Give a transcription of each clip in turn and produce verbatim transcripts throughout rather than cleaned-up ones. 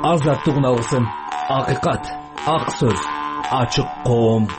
азаттык алсын. Акыйкат, ак сөз, ачык коом.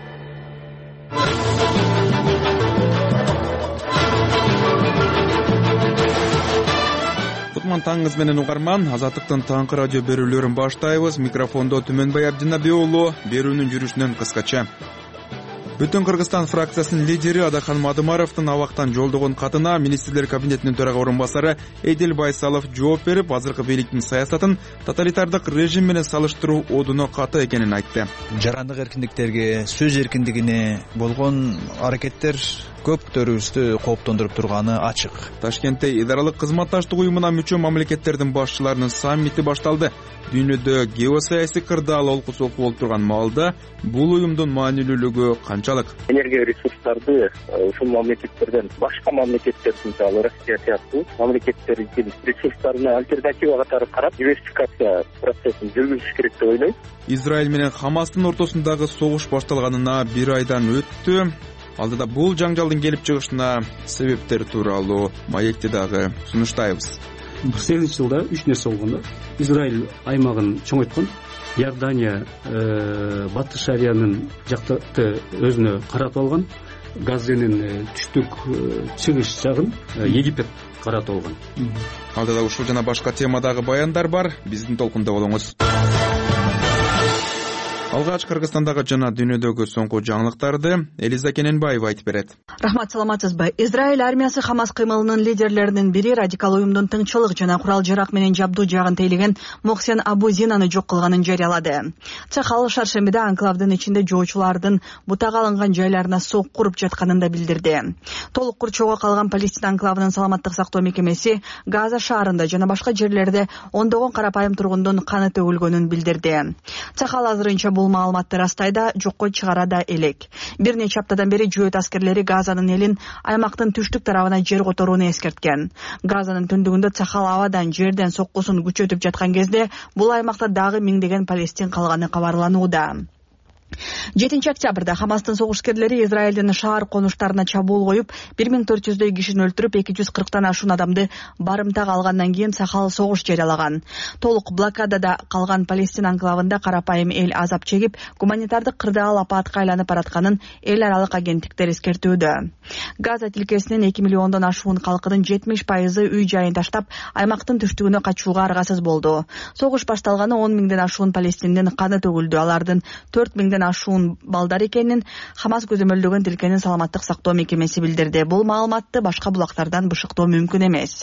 Кутман таңыңыз менен угарман, Азаттыктын таңкы радио берүүлөрүн баштайбыз. Микрофондо Түмөнбай Абдинабий уулу, берүүнүн жүрүшүнөн кыскача. Бүтүн Кыргызстан фракциясынын лидери Адахан Мадымаровдун абактан жолдогон катына министрлер кабинетинин төрага орун басары Эдил Байсалов жооп берип, азыркы бийликтин саясатын тоталитардык режим менен салыштыруу одуно каты экенин айтты. Жарандык эркиндиктерге, сөз эркиндигине болгон аракеттер көптөрүбүздү кооптондуруп турганы ачык. Ташкентте Идаралык кызматташтык уюмуна мүчө мамлекеттердин башчыларынын саммити башталды. Дүйнөдө геосаясий кырдаал олкусу болуп турган маалда бул уюмдун маанилүүлүгү канчалык? Энергия ресурстарды ушул мамлекеттерден башка мамлекеттер, мисалы Россия сыяктуу мамлекеттердин ресурстарына альтернатива катары карап, диверсификация процессин жүргүзүш керек деп ойлойм. Израиль менен Хамастын ортосундагы согуш башталганына бир айдан өттү. Алдыда бул жаңжалдын келип чыгышына себептер тууралуу маекти дагы сунуштайбыз. сегизинчи жылда үч нерсе болгон да. Израиль аймагын чоңойткон, Иордания Батыш Шариянын жактыкты өзүнө каратып алган, Газанын түштүк чыгыш жагын Египет каратып алган. Алдыда ушул жана башка темадагы баяндар бар. Биздин толкунда болуңуз. Алгач Кыргызстандагы жана дүйнөдөгү соңку жаңылыктарды Элиза Кененбаева айтып берет. Рахмат, саламатсызбы? Израиль армиясы Хамас кыймылынын лидерлеринин бири радикал уюмдун тыңчылык жана курал жарак менен жабдуу жагын тейлеген Мохсен Абу Зинаны жок кылганын жарыялады. Чахал шаршембиде анклавдын ичинде жоочулардын бутага алынган жайларына сок куруп жатканын да билдирди. Толук курчоого калган Палестина анклавынын саламаттык сактоо мекемеси Газа шаарында жана башка жерлерде ондогон карапайым тургундун каны төгүлгөнүн билдирди. Чахал азырынча бул маалыматты растайда, жокко чыгара да элек. Бир нече аптадан бери жөөт аскерлери Газанын элин аймактын түштүк тарабына жер которууну эскерткен. Газанын түндүгүндө Цахал абадан жерден соккусун күчөтүп жаткан кезде бул аймакта дагы миңдеген палестин калганы кабарланууда. жетинчи октябрда Хамастын согушкерлери Израилдин шаар конуштарына чабуул коюп, бир миң төрт жүздөй кишини өлтүрүп, эки жүз кырктан ашуун адамды барымтага алгандан кийин Цахал согуш жарыялаган. Толук блокадада калган Палестина анклавында карапайым эл азап чегип, гуманитардык кырдаал апаатка айланып баратканын эл аралык агенттиктер эскертүүдө. Газа тилкесинин эки миллиондон ашуун калкынын жетимиш пайызы үй жайын таштап, аймактын түштүгүнө качууга аргасыз болду. Согуш башталганы он миңден ашуун палестиндин каны төгүлдү. Алардын төрт миңден ашуун балдар экенин Хамас көзөмөлдөгөн тилкенин саламаттык сактоо мекемеси билдирди. Бул маалыматты башка булактардан бышыктоо мүмкүн эмес.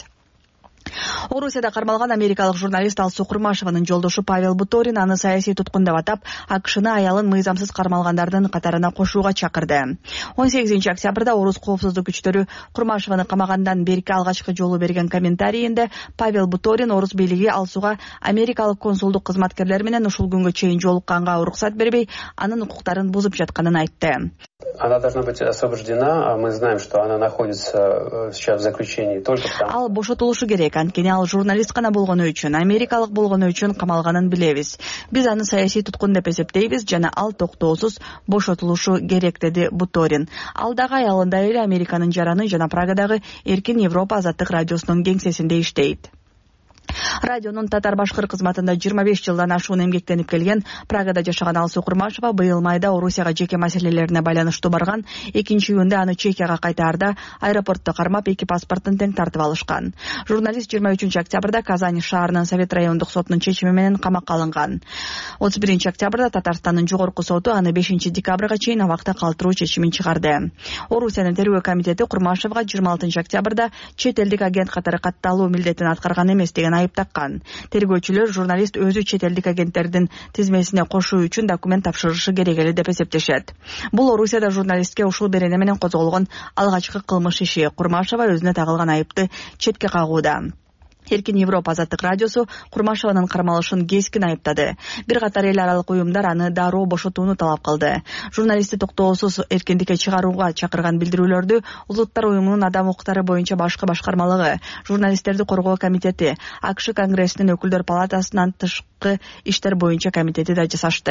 Орусияда кармалган америкалык журналист Алсу Курмашеванын жолдошу Павел Буторин аны саясий туткун деп атап, АКШны аялын мыйзамсыз кармалгандардын катарына кошууга чакырды. он сегизинчи октябрда орус коопсуздук күчтөрү Курмашеваны камагандан берки алгачкы жолу берген комментарийинде Павел Буторин орус бийлиги Алсуга америкалык консулдук кызматкерлер менен ушул күнгө чейин жолукканга уруксат бербей, анын укуктарын бузуп жатканын айтты. Она должна быть освобождена, а мы знаем, что она находится сейчас в заключении только там. Ал бошотулушу керек, анткени ал журналист гана болгону үчүн, америкалык болгону үчүн камалганын билебиз. Биз аны саясий туткун деп эсептейбиз жана ал токтоосуз бошотулушу керек, деди Буторин. Ал дагы аялында эле Американын жараны жана Прагадагы Эркин Европа азаттык радиосунун кеңсесинде иштейт. Радионун татар-башкыр кызматында жыйырма беш жылдан ашуун эмгектенип келген Прагада жашаган Алсу Курмашева быйыл майда Орусияга жеке маселелерине байланыштуу барган. Экинчи июнда аны Чехияга кайтаарда аэропортто кармап, эки паспортун тең тартып алышкан. Журналист жыйырма үчүнчү октябрда Казань шаарынын Совет райондук сотунун чечими менен камакка алынган. отуз биринчи октябрда Татарстандын жогорку соту аны бешинчи декабрга чейин абакта калтыруу чечимин чыгарды. Орусиянын тергөө комитети Курмашевага жыйырма алтынчы октябрда чет элдик агент катары катталуу милдетин аткарган эмес деген айып таккан. Тергөөчүлөр журналист өзү чет элдик агенттердин тизмесине кошуу үчүн документ тапшырышы керек эле деп эсептешет. Бул Орусияда журналистке ушул берене менен козголгон алгачкы кылмыш иши. Курмашева өзүнө тагылган айыпты четке кагууда. Эркин Европа азаттык радиосу Курмашеванын кармалышын кескин айыптады. Бир катар эл аралык уюмдар аны дароо бошотууну талап кылды. Журналистти токтоосуз эркиндикке чыгарууга чакырган билдирүүлөрдү Улуттар уюмунун адам укуктары боюнча башкы башкармалыгы, журналисттерди коргоо комитети, АКШ Конгрессинин өкүлдөр палатасынын тышкы иштер боюнча комитети да жасашты.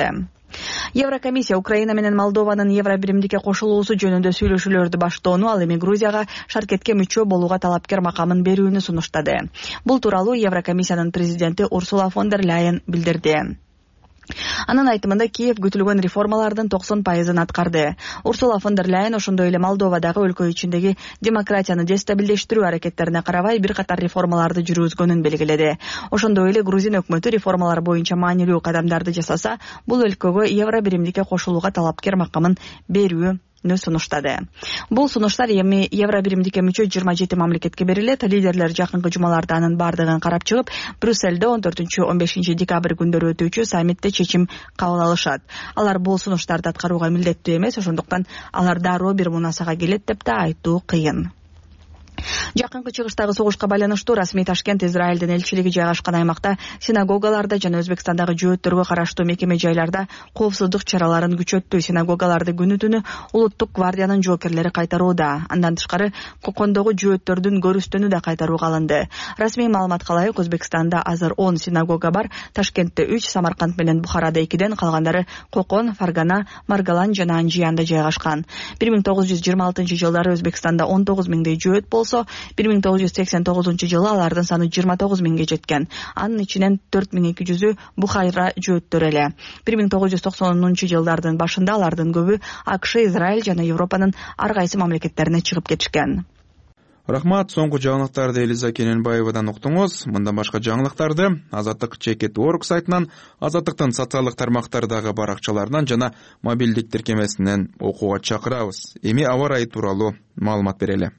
Еврокомиссия Украина менен Молдованын Евро биримдикке кошулуусу жөнүндө сүйлөшүүлөрдү баштоону, ал эми Грузияга шаркетке мүчө болууга талапкер макамын берүүнү сунуштады. Бул тууралуу Еврокомиссиянын президенти Урсула фон дер Ляйен билдирди. Анын айтымында Киев күтүлгөн реформалардын токсон пайызын аткарды. Урсула фон дер Ляйен ошондой эле Молдовадагы өлкө ичиндеги демократияны дестабилдештирүү аракеттерине карабай бир катар реформаларды жүргүзгөнүн белгиледи. Ошондой эле Грузин өкмөтү реформалар боюнча маанилүү кадамдарды жасаса, бул өлкөгө Евро биримдикке кошулууга талапкер макамын берүү сунуштады. Бул сунуштар эми Евро биримдикке мүчө жыйырма жети мамлекетке берилет. Лидерлер жакынкы жумаларда анын бардыгын карап чыгып, Брюссельде он төртүнчү он бешинчи декабрь күндөрү өтүүчү саммитте чечим кабыл алышат. Алар бул сунуштарды аткарууга милдеттүү эмес, ошондуктан алар дароо бир мунасага келет деп да айтуу кыйын. Жакынкы чыгыштагы согушка байланыштуу расмий Ташкент Израилдин элчилиги жайгашкан аймакта синагогаларда жана Өзбекстандагы жөөттөргө караштуу мекеме жайларда коопсуздук чараларын күчөттү. Синагогаларды күнү түнү Улуттук гвардиянын жоокерлери кайтарууда. Андан тышкары Кокондогу жөөттөрдүн көрүстөнү да кайтарууга алынды. Расмий маалыматка ылайык Өзбекстанда азыр он синагога бар. Ташкентте үч, Самарканд менен Бухарада экиден, калгандары Кокон, Фаргана, Маргалан жана Анжиянда жайгашкан. бир миң тогуз жүз жыйырма алтынчы жылдары Өзбекстанда он тогуз миңдей жөөт болсо, бир миң тогуз жүз сексен тогузунчу жылы алардын саны жыйырма тогуз миңге жеткен. Анын ичинен төрт миң эки жүзү Бухайра жөөттөрү эле. бир миң тогуз жүз токсонунчу жылдардын башында алардын көбү АКШ, Израиль жана Европанын ар кайсы мамлекеттерине чыгып кетишкен. Рахмат, соңку жаңылыктарды Элиза Кененбаевадан уктуңуз. Мындан башка жаңылыктарды Азаттык чекит точка орг сайтынан, Азаттыктын социалдык тармактардагы баракчаларынан жана мобилдик тиркемесинен окууга чакырабыз. Эми аба ырайы тууралуу маалымат берели.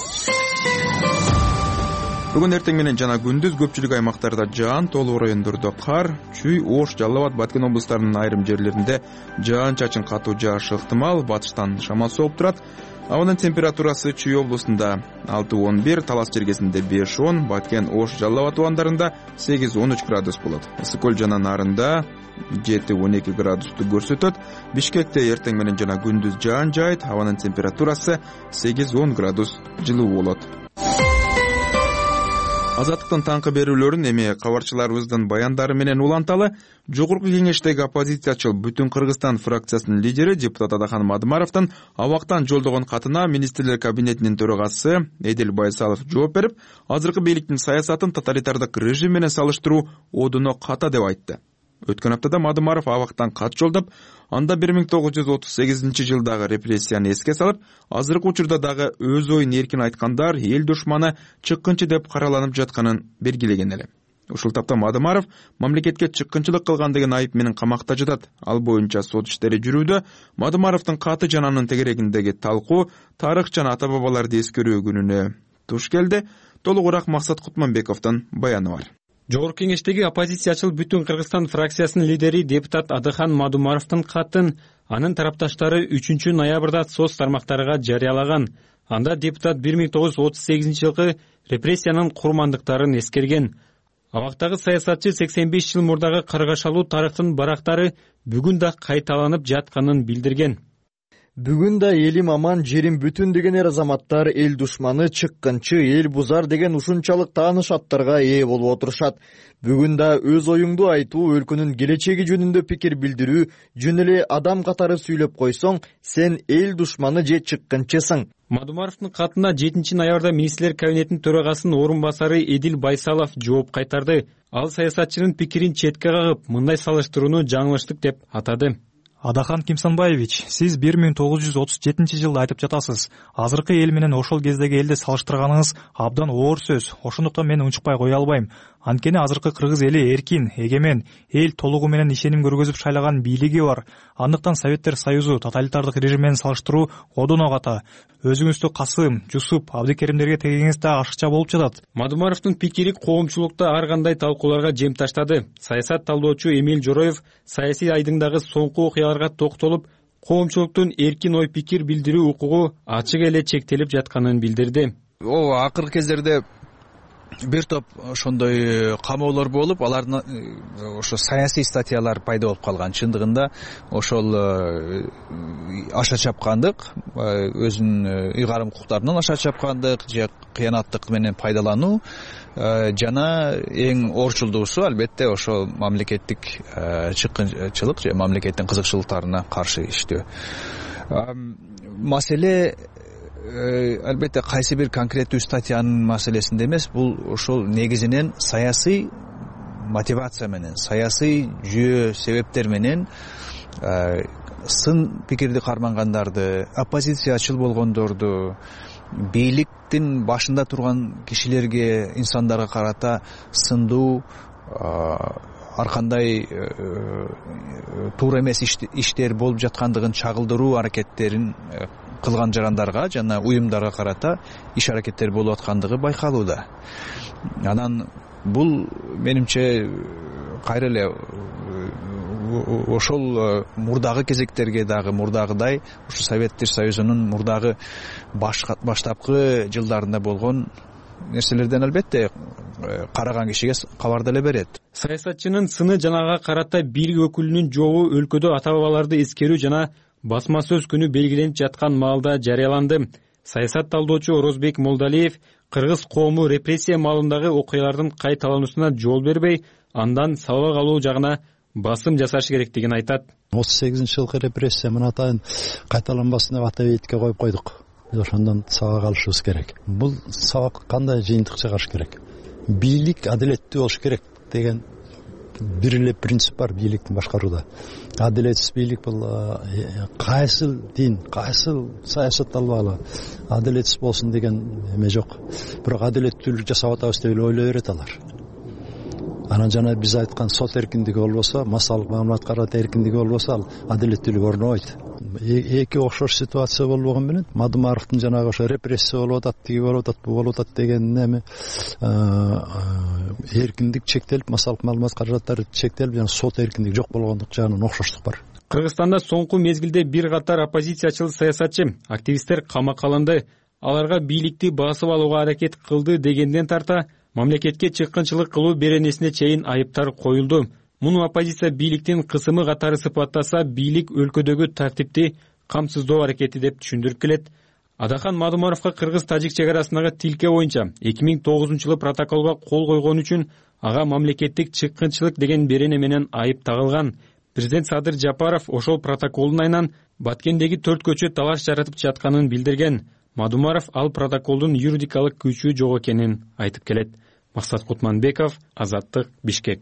Бүгүн эртең менен жана күндүз көпчүлүк аймактарда жаан, толук райондордо кар, чүй, Ош, Жалал Абад, Баткен облустарынын айрым жерлеринде жаан-чачын катуу жаашы ыктымал, батыштан шамал соғуп турат. Абанын температурасы Чүй облусунда алты он бир, Талас жергесинде беш он, Баткен, Ош, Жалал Абад тубандарында сегиз он үч градус болот. Ысык көл жана Нарында жети он эки градусту көрсөтөт. Бишкекте эртең менен жана күндүз жаан жаайт, абанын температурасы сегиз он градус жылуу болот. Азаттыктын таңкы берүүлөрүн эми кабарчыларыбыздын баяндары менен уланталы. Жогорку кеңештеги оппозициячыл Бүтүн Кыргызстан фракциясынын лидери депутат Адахан Мадымаровдун абактан жолдогон катына министрлер кабинетинин төрагасы Эдил Байсалов жооп берип, азыркы бийликтин саясатын тоталитардык режим менен салыштыруу одуно ката деп айтты. Өткөн аптада Мадымаров абактан кат жолдоп, анда бир миң тогуз жүз отуз сегизинчи жылдагы репрессияны эске салып, азыркы учурда дагы өз оюн эркин айткандар эл душманы, чыккынчы деп караланып жатканын белгилеген эле. Ушул тапта Мадымаров мамлекетке чыккынчылык кылган деген айып менен камакта жатат. Ал боюнча сот иштери жүрүүдө. Мадымаровдун каты жана анын тегерегиндеги талкуу тарых жана ата бабаларды эскерүү күнүнө туш келди. Толугураак Максат Кутманбековдун баяны бар. Жогорку кеңештеги оппозициячыл Бүтүн Кыргызстан фракциясынын лидери депутат Адахан Мадымаровдун катын анын тарапташтары үчүнчү ноябрда соц тармактарга жарыялаган. Анда депутат бир миң тогуз жүз отуз сегизинчи жылкы репрессиянын курмандыктарын эскерген. Абактагы саясатчы сексен беш жыл мурдагы каргашалуу тарыхтын барактары бүгүн да кайталанып жатканын билдирген. Бүгүн да элим аман, жерим бүтүн деген эр азаматтар эл душманы, чыккынчы, эл бузар деген ушунчалык тааныш аттарга ээ болуп отурушат. Бүгүн да өз оюңду айтуу, өлкөнүн келечеги жөнүндө пикир билдирүү, жөн эле адам катары сүйлөп койсоң, сен эл душманы же чыккынчысың. Мадымаровдун катына жетинчи ноябрда министрлер кабинетинин төрагасынын орун басары Эдил Байсалов жооп кайтарды. Ал саясатчынын пикирин четке кагып, мындай салыштырууну жаңылыштык деп атады. Адахан Кимсанбаевич, сиз бир миң тогуз жүз отуз жетинчи жылда айтып жатасыз. Азыркы эл менен ошол кездеги элди салыштырганыңыз абдан оор сөз. Ошондуктан мен унчукпай кое албайм. Анткени азыркы кыргыз эли эркин, эгемен, эл толугу менен ишеним көргөзүп шайлаган бийлиги бар. Андыктан Советтер Союзу тоталитардык режим менен салыштыруу одоно ката. Өзүңүздү Касым, Жусуп, Абдыкеримдерге тегиңиз да ашыкча болуп жатат. Мадымаровдун пикири коомчулукта ар кандай талкууларга жем таштады. Саясат талдоочу Эмиль Жороев саясий айдыңдагы соңку окуяларга токтолуп, коомчулуктун эркин ой пикир билдирүү укугу ачык эле чектелип жатканын билдирди. Ооба, акыркы кездерде бир топ ошондой камоолор болуп, алардын ошо саясий статьялар пайда болуп калган. Чындыгында ошол аша чапкандык, өзүнүн ыйгарым укуктарынан аша чапкандык же кыянаттык менен пайдалануу жана эң орчулдуусу албетте ошол мамлекеттик чыккынчылык же мамлекеттин кызыкчылыктарына каршы иштөө. Маселе албетте кайсы бир конкреттүү статьянын маселесинде эмес, бул ошол негизинен саясий мотивация менен, саясий жүйө себептер менен сын пикирди кармангандарды, оппозициячыл болгондорду, бийликтин башында турган кишилерге, инсандарга карата сындуу, ар кандай туура эмес иштер болуп жаткандыгын чагылдыруу аракеттерин кылган жарандарга жана уюмдарга карата иш аракеттер болуп аткандыгы байкалууда. Анан бул менимче кайра эле ошол мурдагы кезектерге дагы мурдагыдай ушу Советтер Союзунун мурдагы баштапкы жылдарында болгон нерселерден албетте караган кишиге кабар деле берет. Саясатчынын сыны жанага карата бийлик өкүлүнүн жообу өлкөдө ата бабаларды эскерүү жана басма сөз күнү белгиленип жаткан маалда жарыяланды. Саясат талдоочу Орозбек Молдалиев кыргыз коому репрессия маалындагы окуялардын кайталануусуна жол бербей, андан сабак алуу жагына басым жасаш керектигин айтат. отуз сегизинчи жылкы репрессия мына атайын кайталанбасын деп ата бейитке коюп койдук. Ошондон сабак алышыбыз керек. Бул сабак кандай жыйынтык чыгарыш керек? Бийлик адилеттүү болуш керек деген бир эле принцип бар бийликтин башкарууда. Адилетсиз бийлик бул кайсыл дин, кайсыл саясат албагыла адилетсиз болсун деген эме жок. Бирок адилеттүүлүк жасап атабыз деп эле ойлой берет алар. Анан жана биз айткан сот эркиндиги болбосо, массалык маалымат карата эркиндиги болбосо, ал адилеттүүлүк орнобойт. Эки окшош ситуация болгон менен Мадумаровдун жанагы ошо репрессия болуп атат, тиги болуп атат, бу болуп атат деген эме эркиндик чектелип, массалык маалымат каражаттары чектелип, жана сот эркиндиги жок болгондук жагынан окшоштук бар. Кыргызстанда соңку мезгилде бир катар оппозициячыл саясатчы, активисттер камакка алынды. Аларга бийликти басып алууга аракет кылды дегенден тарта мамлекетке чыккынчылык кылуу беренесине чейин айыптар коюлду. Муну оппозиция бийликтин кысымы катары сыпаттаса, бийлик өлкөдөгү тартипти камсыздоо аракети деп түшүндүрүп келет. Адахан Мадумаровго кыргыз-тажик чек арасындагы тилке боюнча эки миң тогузунчу жылы протоколго кол койгон үчүн ага мамлекеттик чыккынчылык деген берене менен айып тагылган. Президент Садыр Жапаров ошол протоколдун айынан Баткендеги төрт көчө талаш жаратып жатканын билдирген. Мадумаров ал протоколдун юридикалык күчү жок экенин айтып келет. Максат Кутманбеков, Азаттык, Бишкек.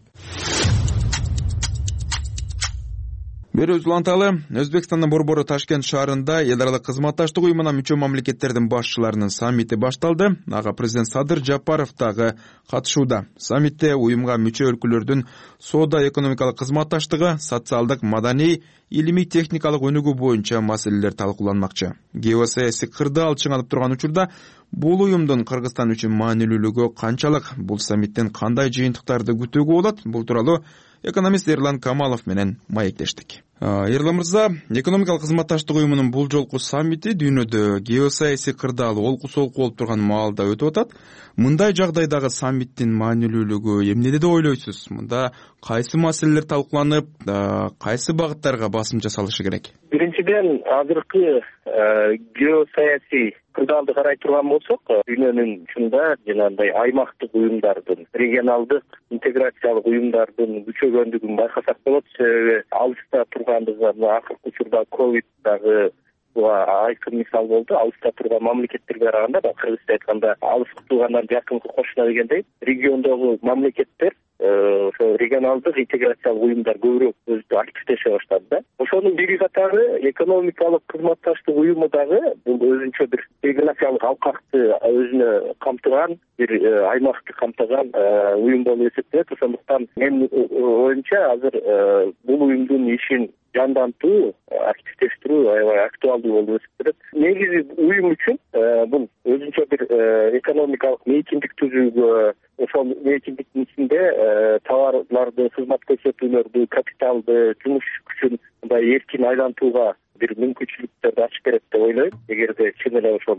Берүүбүз уланталы. Өзбекстандын борбору Ташкент шаарында эл аралык кызматташтык уюмуна мүчө мамлекеттердин башчыларынын саммити башталды. Ага президент Садыр Жапаров дагы катышууда. Саммитте уюмга мүчө өлкөлөрдүн соода-экономикалык кызматташтыгы, социалдык, маданий, илимий техникалык өнүгүү боюнча маселелер талкууланмакчы. Геосаясий кырды алчың алып турган учурда бул уюмдун Кыргызстан үчүн маанилүүлүгү канчалык, бул саммиттен кандай жыйынтыктарды күтүүгө болот? Бул тууралуу экономист Эрлан Камалов менен маектештик. Эрлан мырза, экономикалык кызматташтык уюмунун бул жолку саммити дүйнөдө геосаясий кырдаал олку солку болуп турган маалда өтүп атат. Мындай жагдайдагы саммиттин маанилүүлүгү эмнеде деп ойлойсуз? Мында кайсы маселелер талкууланып, кайсы багыттарга басым жасалышы керек? Биринчиден, азыркы геосаясий кырдаалды карай турган болсок, дүйнөнүн чында жанагындай аймактык уюмдардын, регионалдык интеграциялык уюмдардын күчөгөндүгүн байкасак болот. Себеби алыста тургандыгы акыркы учурда ковид дагы айкын мисал болду. Алыста турган мамлекеттерге караганда, кыргызча айтканда, алыскы туугандар жакынкы кошуна дегендей, региондогу мамлекеттер ошо регионалдык интеграциялык уюмдар көбүрөөк өзү активдеше баштады да. Ошонун бири катары экономикалык кызматташтык уюму дагы бул өзүнчө бир географиялык алкакты өзүнө камтыган, бир аймакты камтыган уюм болуп эсептелет. Ошондуктан мен оюмча азыр бул уюмдун ишин жандантуу, активдештирүү аябай актуалдуу болуп эсептелет. Негизи уюм үчүн бул өзүнчө бир экономикалык мейкиндик түзүүгө, ошол мейкиндиктин ичинде товарларды, кызмат көрсөтүүлөрдү, капиталды, жумуш күчүн мындай эркин айлантууга бир мүмкүнчүлүктөрдү ачып берет деп ойлойм. Эгерде чын эле ошол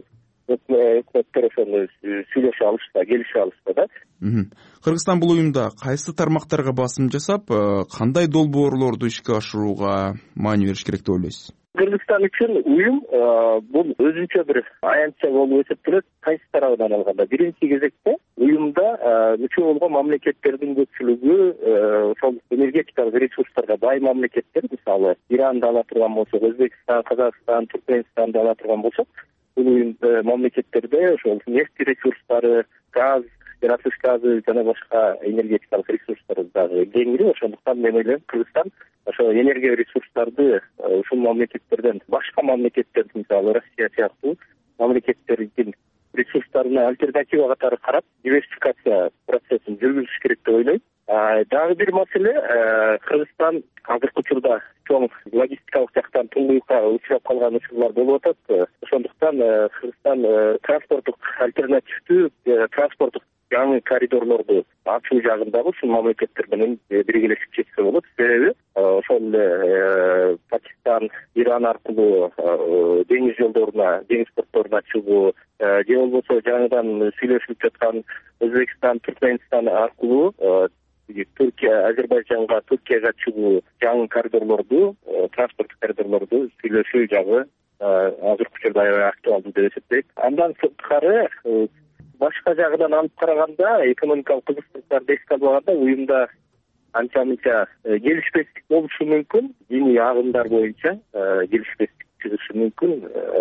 өкмөттөр ошону сүйлөшө алышса, келише алышса да. Кыргызстан бул уюмда кайсы тармактарга басым жасап, кандай долбоорлорду ишке ашырууга маани бериш керек деп ойлойсуз? Кыргызстан үчүн уюм бул өзүнчө бир аянтча болуп эсептелет. Кайсы тарабынан алганда, биринчи кезекте уюмда мүчө болгон мамлекеттердин көпчүлүгү ошол энергетикалык ресурстарга бай мамлекеттер, мисалы Иранды ала турган болсок, Өзбекстан, Казакстан, Түркмөнстанды ала турган болсок, бул уюм мамлекеттерде ошол нефть ресурстары, газ, жаратылыш газы жана башка энергетикалык ресурстар дагы кеңири. Ошондуктан мен ойлойм, Кыргызстан ошо энергия ресурстарды ушул мамлекеттерден, башка мамлекеттер, мисалы Россия сыяктуу мамлекеттердин ресурстарына альтернатива катары карап, диверсификация процессин жүргүзүш керек деп ойлойм. Дагы бир маселе, Кыргызстан азыркы учурда чоң логистикалык жактан туңгуюкка учурап калган учурлар болуп атат. Ошондуктан Кыргызстан транспорттук альтернативдүү транспорттук жаңы коридорлорду ачуу жагындагы ушул мамлекеттер менен биргелешип чечсе болот. Себеби ошол эле Пакистан, Иран аркылуу деңиз жолдоруна, деңиз портторуна чыгуу, же болбосо жаңыдан сүйлөшүлүп жаткан Өзбекстан, Түркмөнстан аркылуу Түркия, Азербайжанга, Түркияга чыгуу жаңы коридорлорду, транспорттук коридорлорду сүйлөшүү жагы азыркы учурда аябай актуалдуу деп эсептейт. Андан сырткары башка жагынан алып караганда, экономикалык кызыкчылыктарды эске албаганда, уюмда анча-мынча келишпестик болушу мүмкүн. Диний агымдар боюнча келишпестик чыгышы мүмкүн.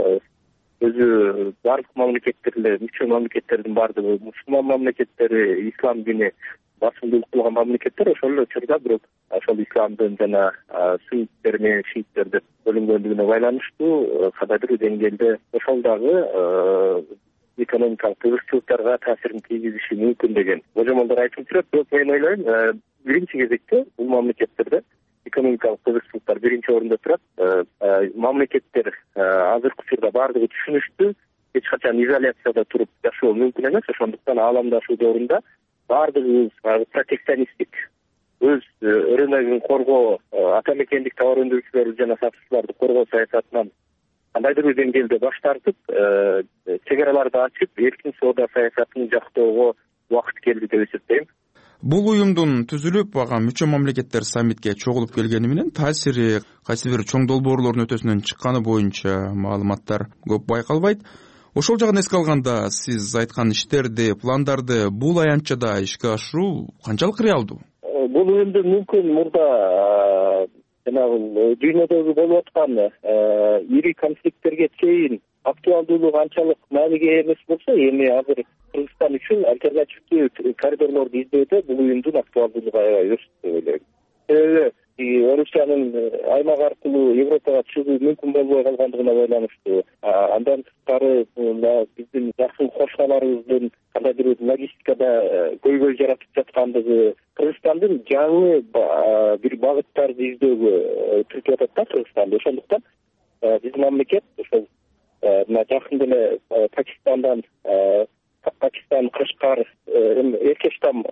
Өзү бардык мамлекеттерде, мүчө мамлекеттердин бардыгы мусулман мамлекеттери, ислам дини басымдуулук кылган мамлекеттер. Ошол эле учурда бирок ошол исламдын жана сунниттер менен шииттер деп бөлүнгөндүгүнө байланыштуу кандайдыр деңгээлде ошол дагы экономикалык кызыкчылыктарга таасирин тийгизиши мүмкүн деген божомолдор айтылып жүрөт. Бирок мен ойлойм, биринчи кезекте бул мамлекеттерде экономикалык кызыкчылыктар биринчи орунда турат. Мамлекеттер азыркы учурда бардыгы түшүнүштүү, эч качан изоляцияда туруп жашоо мүмкүн эмес. Ошондуктан ааламдашуу доорунда бардыгыбыз протекционисттик, өз рыногун коргоо, ата мекендик товар өндүрүүчүлөр жана сатуучуларды коргоо саясатынан кандайдыр бир деңгээлде баш тартып, чек араларды ачып, эркин соода саясатын жактоого убакыт келди деп эсептейм. Бул уюмдун түзүлүп, ага мүчө мамлекеттер саммитке чогулуп келгени менен таасири, кайсы бир чоң долбоорлордун өтөсүнөн чыкканы боюнча маалыматтар көп байкалбайт. Ошол жагын эске алганда, сиз айткан иштерди, пландарды бул аянтчада ишке ашыруу канчалык реалдуу? Бул уюмду мүмкүн мурда жанагы дүйнөдөгү болуп аткан ири конфликттерге чейин актуалдуулугу анчалык мааниге эмес болсо, эми азыр Кыргызстан үчүн альтернативдүү коридорлорду издөөдө бул уюмдун актуалдуулугу аябай өстү деп ойлойм. Себеби Орусиянын аймак аркылуу Европага чыгуу мүмкүн болбой калгандыгына байланыштуу. Андан сырткары биздин жакын кошуналарыбыздын кандайдыр бир логистикада көйгөй жаратып жаткандыгы, Кыргызстандын жаңы бир багыттарды издөөгө түртүп атат да Кыргызстанды. Ошондуктан биздин мамлекет ошол мына жакында эле Пакистандан Пакистан, Кашкар, Эркештам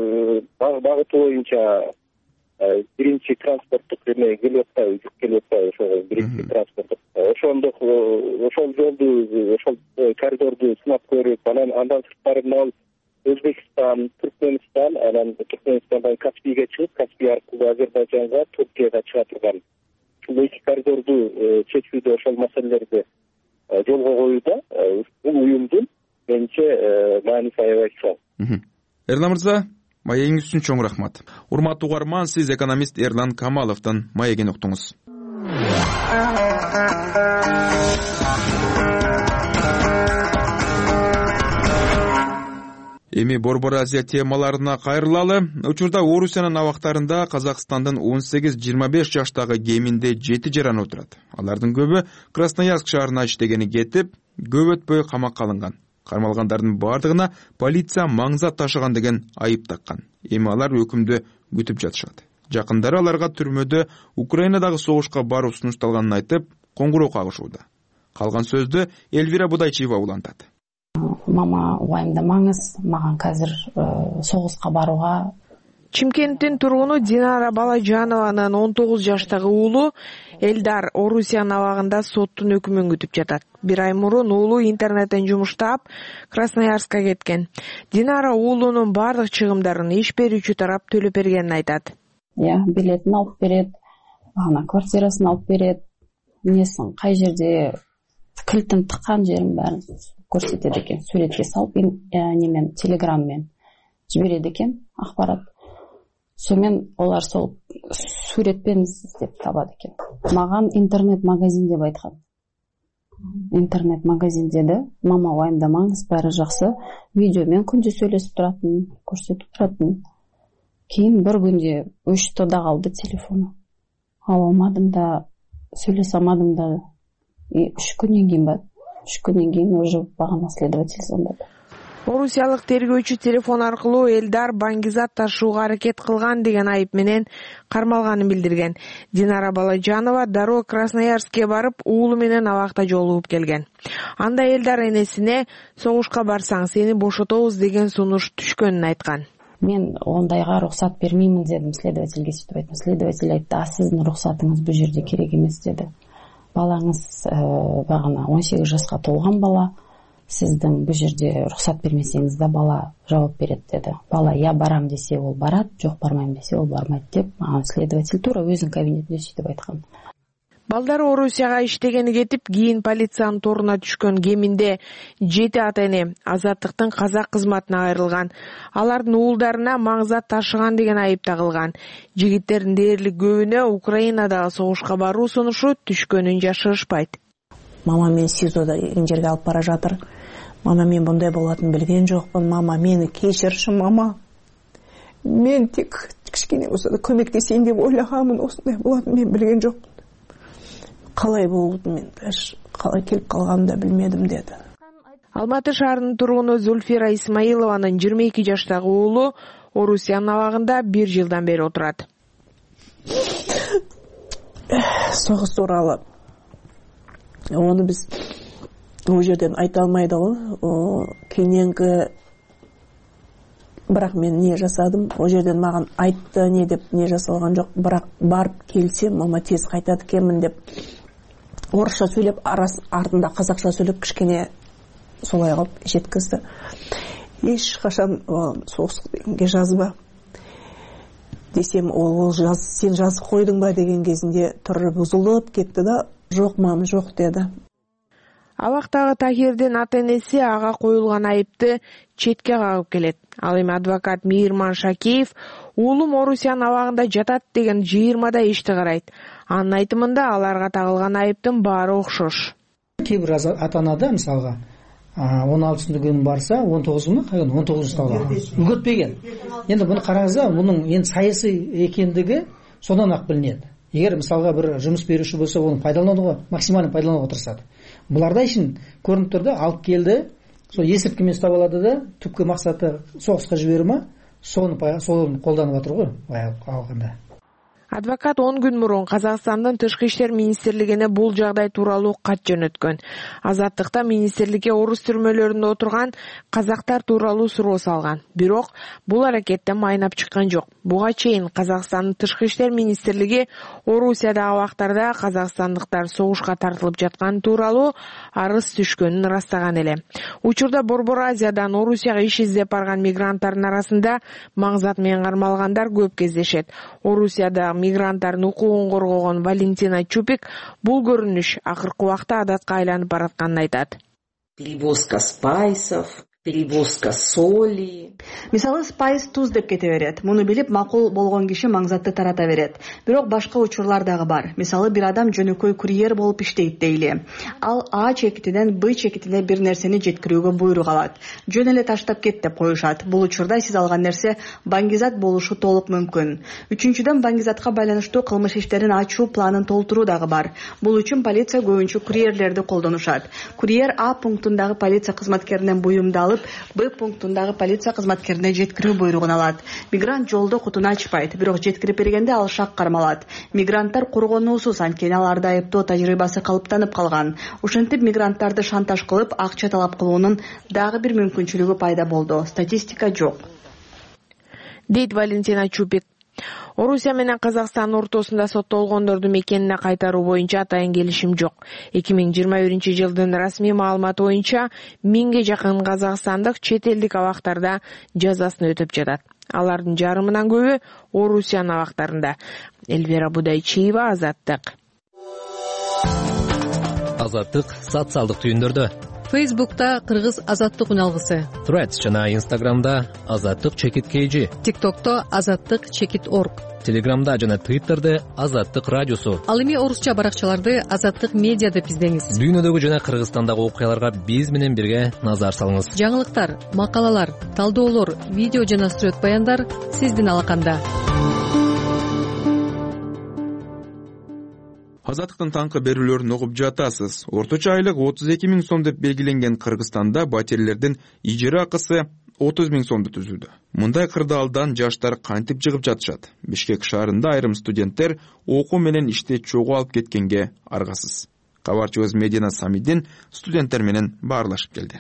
багыты боюнча биринчи транспорттук эме келип атпайбы, жүк келип атпайбы, ошол биринчи транспорттук. Ошондо ошол жолду, ошол коридорду сынап көрүп, анан андан сырткары мына Өзбекстан, Түркмөнстан, анан Түркмөнстандан Каспийге чыгып, Каспий аркылуу Азербайжанга, Туркияга чыга турган ушул эки коридорду чечүүдө ошол маселелерди жолго коюуда бул уюмдун менимче мааниси аябай чоң. Эрлан мырза, маегиңиз үчүн чоң рахмат. Урматтуу угарман, сиз экономист Эрлан Камаловдун маегин уктуңуз. Эми Борбор Азия темаларына кайрылалы. Учурда Орусиянын абактарында Казакстандын он сегиз жыйырма беш жаштагы кеминде жети жаран отурат. Алардын көбү Красноярск шаарына иштегени кетип, көп өтпөй камакка алынган. Кармалгандардын бардыгына полиция маңзат ташыган деген айып таккан. Эми алар өкүмдү күтүп жатышат. Жакындары аларга түрмөдө Украинадагы согушка баруу сунушталганын айтып, коңгуроо кагышууда. Калган сөздү Эльвира Будайчиева улантат. Мама, уайымдамаңыз, маган казыр согуска барууга. Чимкенттин тургуну Динара Балажанованын он тогуз жаштагы уулу Элдар Орусиянын абагында соттун өкүмүн күтүп жатат. Бир ай мурун уулу интернеттен жумуштап Красноярска кеткен. Динара уулунун бардык чыгымдарын иш берүүчү тарап төлөп бергенин айтат. Я билетин алып берет, ана квартирасын алып берет, несин кай жерде килтин тыккан жерин баарын көрсөтөт экен. Сүрөткө салып, немен телеграммен жиберет экен акбарат. Сонымен олар сол сүретпен издеп табады экен. Маган интернет-магазин деп айткан. Интернет-магазин деді. Мама уайымдамаңыз, бәрі жақсы. Видеомен күнде сөйлесіп тұратын, көрсетіп тұратын. Кейін бір күнде өшті да қалды телефоны. Ала алмадым да, сөйлесе алмадым да. Үш күннен кейін ба? Үш күннен кейін уже бағана следователь звондады. Орусиялык тергөөчү телефон аркылуу Элдар баңгизат ташууга аракет кылган деген айып менен кармалганын билдирген. Динара Балажанова дароо Красноярскке барып, уулу менен абакта жолугуп келген. Анда Элдар энесине согушка барсаң сени бошотобуз деген сунуш түшкөнүн айткан. Мен ондайга уруксат бермеймин дедим следовательге, сөйтүп айттым. Следователь айтты: "А сиздин уруксатыңыз бул жерде керек эмес" деди. Балаңыз багана он сегиз жашка толгон бала. Сіздің бұл жерде рұқсат бермесеңіз да бала жауап береді деді. Бала я барам десе ол барады, жоқ бармайм десе ол бармайды деп, маған следователь тура өзінің кабинетінде сөйтіп айтқан. Балдары Орусияга иштегени кетип, кийин полициянын торуна түшкөн кеминде жети ата эне Азаттыктын казак кызматына айрылган. Алардын уулдарына маңзат ташыган деген айып тагылган. Жигиттердин дээрлик көбүнө Украинадагы согушка баруу сунушу түшкөнүн жашырышпайт. Мама мен СИЗОда эң жерге алып бара жатыр. Мама мен бұндай болатын білген жоқпын. Мама мені кешірші, мама. Мен тек кішкене болса да көмектесейін деп ойлағанмын, осындай болатын мен білген жоқпын. Қалай болды мен, қалай келіп қалғанымды да білмедім деді. Алматы шаарынын тургуну Зульфира Исмаилованын жыйырма эки жаштагы уулу Орусиянын абагында бир жылдан бери отурат. Соғыс туралы оны біз ол жерден айта алмайды ғой. Кейінгі бірақ мен не жасадым, ол жерден маған айтты не деп не жасалған жоқ. Бірақ барып келсем, мама тез қайтады екенмін деп орысша сөйлеп, арас артында қазақша сөйлеп кішкене солай қылып жеткізді. Ешқашан соғысқа жазба десем, ол жаз, сен жазып қойдың ба деген кезінде түрі бұзылып кетті да, жоқ мам, жоқ деді. Абактагы Тахирдин ата-энеси ага коюлган айыпты четке кагып келет. Ал эми адвокат Мейирман Шакеев уулум Орусиянын абагында жатат деген жыйырмада ишти карайт. Анын айтымында аларга тагылган айыптын баары окшош. Кээ бир ата-анада мисалга он алтысында күн барса, он тогузунда он тогузунда үлгөтпеген. Енді бұны қараңызда, бұның енді саяси екендігі содан ақ білінеді. Егер мысалға бір жұмыс беруші болса, оны пайдалануға, максимально пайдалануға тырысады. Бұларда үшін көрініп тұрды, алып келді, сол есірткімен ұстап алады да, түпкі мақсаты соғысқа жіберу ма, соны қолданып отыр ғой, алғанда. Адвокат он күн мурун Казакстандын Тышкы иштер министрлигине бул жагдай тууралуу кат жөнөткөн. Азаттыкта министрликке орус түрмөлөрүндө отурган казактар тууралуу суроо салган. Бирок бул аракеттен майнап чыккан жок. Буга чейин Казакстандын Тышкы иштер министрлиги Орусиядагы абактарда казакстандыктар согушка тартылып жаткан тууралуу арыз түшкөнүн ырастаган эле. Учурда Борбор Азиядан Орусияга иш издеп барган мигранттардын арасында маңзат менен кармалгандар көп кездешет. Орусияда мигранттардын укугун коргогон Валентина Чупик бул көрүнүш акыркы убакта адатка айланып баратканын айтат. Перевозка спайсов, перевозка соли. Мисалы спайс туз деп кете берет. Муну билип макул болгон киши маңзатты тарата берет. Бирок башка учурлар дагы бар. Мисалы бир адам жөнөкөй курьер болуп иштейт дейли. Ал А чекитинен Б чекитине бир нерсени жеткирүүгө буйрук алат. Жөн эле таштап кет деп коюшат. Бул учурда сиз алган нерсе баңгизат болушу толук мүмкүн. Үчүнчүдөн баңгизатка байланыштуу кылмыш иштерин ачуу планын толтуруу дагы бар. Бул үчүн полиция көбүнчө курьерлерди колдонушат. Курьер А пунктундагы полиция кызматкеринен буюмду алып, Б пунктундагы полиция кызматкерине жеткирүү буйругун алат. Мигрант жолдо кутуну ачпайт, бирок жеткирип бергенде ал шак кармалат. Мигранттар коргонуусуз, анткени аларда айыптоо тажрыйбасы калыптанып калган. Ушинтип мигранттарды шантаж кылып, акча талап кылуунун дагы бир мүмкүнчүлүгү пайда болду. Статистика жок, дейт Валентина Чупик. Орусия менен Казакстан ортосунда соттолгондорду мекенине кайтаруу боюнча атайын келишим жок. эки миң жыйырма биринчи жылдын расмий маалыматы боюнча миңге жакын казакстандык чет элдик абактарда жазасын өтөп жатат. Алардын жарымынан көбү Орусиянын абактарында. Эльвира Будайчиева, Азаттык. Азаттык социалдык түйүндөрдө. Фейсбукта Кыргыз Азаттык үналгысы. Threads жана Инстаграмда Азаттык чекит кейжи. ТикТокто Азаттык чекит орг. Телеграмда жана Твиттерде Азаттык радиосу. Ал эми орусча баракчаларды Азаттык медиа деп издеңиз. Дүйнөдөгү жана Кыргызстандагы окуяларга биз менен бирге назар салыңыз. Жаңылыктар, макалалар, талдоолор, видео жана сүрөт баяндар сиздин алаканда. Азаттыктын таңкы берүүлөрүн угуп жатасыз. Орточо айлык отуз эки миң сом деп белгиленген Кыргызстанда батирлердин ижара акысы отуз миң сомду түзүүдө. Мындай кырдаалдан жаштар кантип жыгып жатышат? Бишкек шаарында айрым студенттер окуу менен иште чогуу алып кеткенге аргасыз. Кабарчыбыз Медина Самидин студенттер менен баарлашып келди.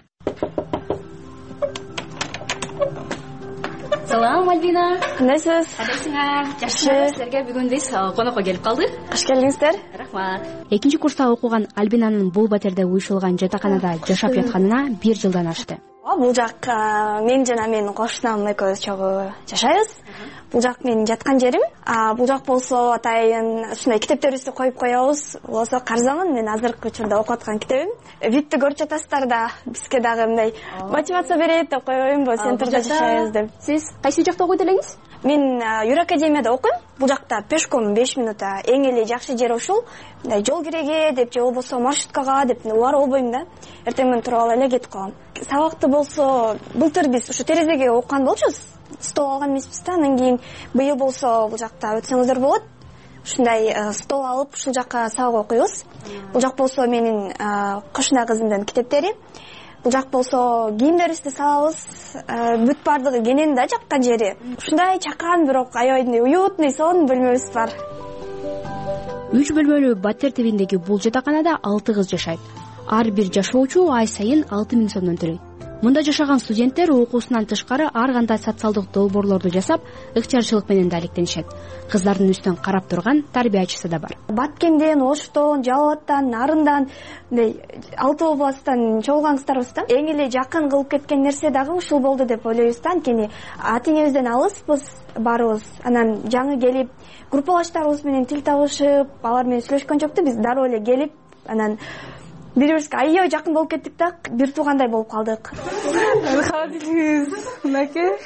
Салам, Альбина. Кандайсыз? Кандайсыңар? Жакшы. Силерге бүгүн биз конокко келип калдык. Каш келдиңиздер. Рахмат. Экинчи курста окуган Альбинанын бул батерде уюшулган жатаканада жашап жатканына бир жылдан ашты. Бул жак мен жана менин кошунам экөөбүз чогуу жашайбыз. Бул жак менин жаткан жерим. А бул жак болсо атайын ушундай китептерибизди коюп коебуз. Болсо карзамын, мен азыркы учурда окуп аткан китебим. Витти көрүп жатасыздар да, бизге дагы мындай мотивация берет деп койбоймунбу, центрде жашайбыз деп. Сиз кайсы жакта окуйт элеңиз? Мен Юр академияда окуйм. Бул жакта пешком беш минутта эң эле жакшы жер ушул. Мындай жол киреге деп же болбосо маршруткага деп убара болбойм да. Эртең менен туруп алып эле кетип калам. Сабакты болсо былтыр биз ушу терезеге окуган болчубуз. Стол алган эмеспиз да, анан кийин быйыл болсо бул жакта өтсөңүздөр болот. Ушундай стол алып ушул жакка сабак окуйбуз. Бул жак болсо менин кошуна кызымдын китептери. Бул жак болсо кийимдерибизди салабыз. Бүт бардыгы кенен да жаккан жери. Ушундай чакан, бирок аябай уютный сонун бөлмөбүз бар. үч бөлмөлүү батер тибиндеги бул жатаканада алты кыз жашайт. Ар бир жашоочу ай сайын алты миң сомдон төлөйт. Мында жашаган студенттер окуусунан тышкары ар кандай социалдык долбоорлорду жасап, ыкчарчылык менен да алектенишет. Кыздардын үстүн карап турган тарбиячысы да бар. Баткенден, Оштон, Жалалаттан, Нарындан, мындай алты областтан чогулган кыздарбыз да. Эң эле жакын кылып кеткен нерсе дагы ушул болду деп ойлойбуз да. Анткени ата энебизден алыспыз барыбыз. Анан жаңы келип, группалаштарыбыз менен тил табышып, алар менен сүйлөшкөн жокту, биз дароо эле келип, анан бири-бирибизге аябай жакын болуп кеттик да, бир туугандай болуп калдык. Кабилиңиз, мынакей.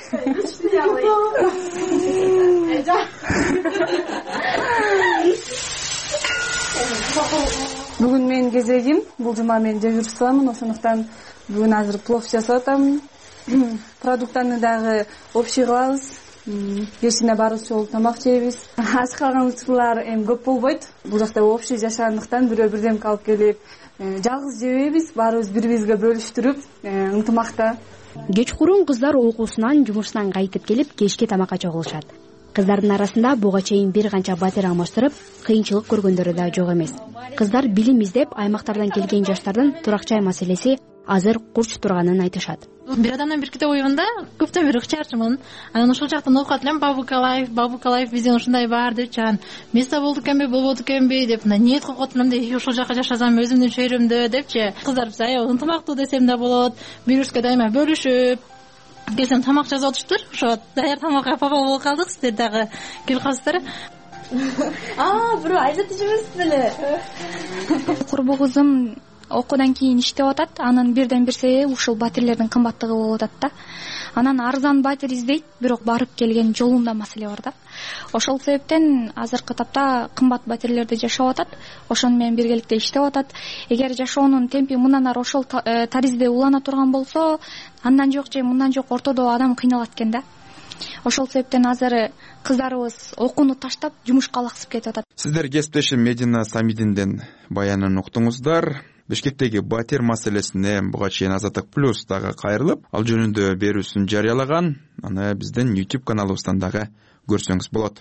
Бүгүн менин кезегим, бул жума мен дежурство кыламын, ошондуктан бүгүн азыр плов жасап атам. Продуктаны дагы общий кылабыз. Кечине баарыбыз чогуу тамак жейбиз. Аш калган учурлар эми көп болбойт. Бул жакта общий жашагандыктан бирөө бирдемке алып келип, жалгыз жебейбиз, баарыбыз бири-бирибизге бөлүштүрүп, ынтымакта. Кечкурун кыздар окуусунан, жумушунан кайтып келип, кечке тамакка чогулушат. Кыздардын арасында буга чейин бир канча батер алмаштырып, кыйынчылык көргөндөрү да жок эмес. Кыздар билим издеп, аймактардан келген жаштардын турак жай маселеси азыр курч турганын айтышат. Бир адамдан бир кетип койгонда көптөн бери ыкчарчымын. Анан ошол жактан окуп элем, Бабукалаев, Бабукалаев бизден ушундай бар деп чаган. Место болду экенби, болбоду экенби деп ниет кылып отурам деп, ошол жакка жашасам өзүмдүн чөйрөмдө депчи. Кыздар биз аябай ынтымактуу десем да болот. Бири-бирибизге дайыма бөлүшүп, келсем тамак жасап атышыптыр. Ошо даяр тамакка папа болуп калдык. Сиздер дагы келип калсыздар. А, бирөө айзат ичебиз деле. Курбу кызым окуудан кийин иштеп атат. Анын бирден бир себеби ушул батирлердин кымбаттыгы болуп атат да. Анан арзан батир издейт, бирок барып келген жолунда маселе бар да. Ошол себептен азыркы тапта кымбат батирлерде жашап атат. Ошону менен биргеликте иштеп атат. Эгер жашоонун темпи мындан ары ошол таризде улана турган болсо, андан жок же мындан жок ортодо адам кыйналат экен да. Ошол себептен азыр кыздарыбыз окууну таштап жумушка алаксып кетип атат. Сиздер кесиптешим Медина Самидинден баянын уктуңуздар. Бишкектеги батир маселесине буга чейин Азаттык плюс дагы кайрылып, ал жөнүндө берүүсүн жарыялаган. Аны биздин YouTube каналыбыздан дагы көрсөңүз болот.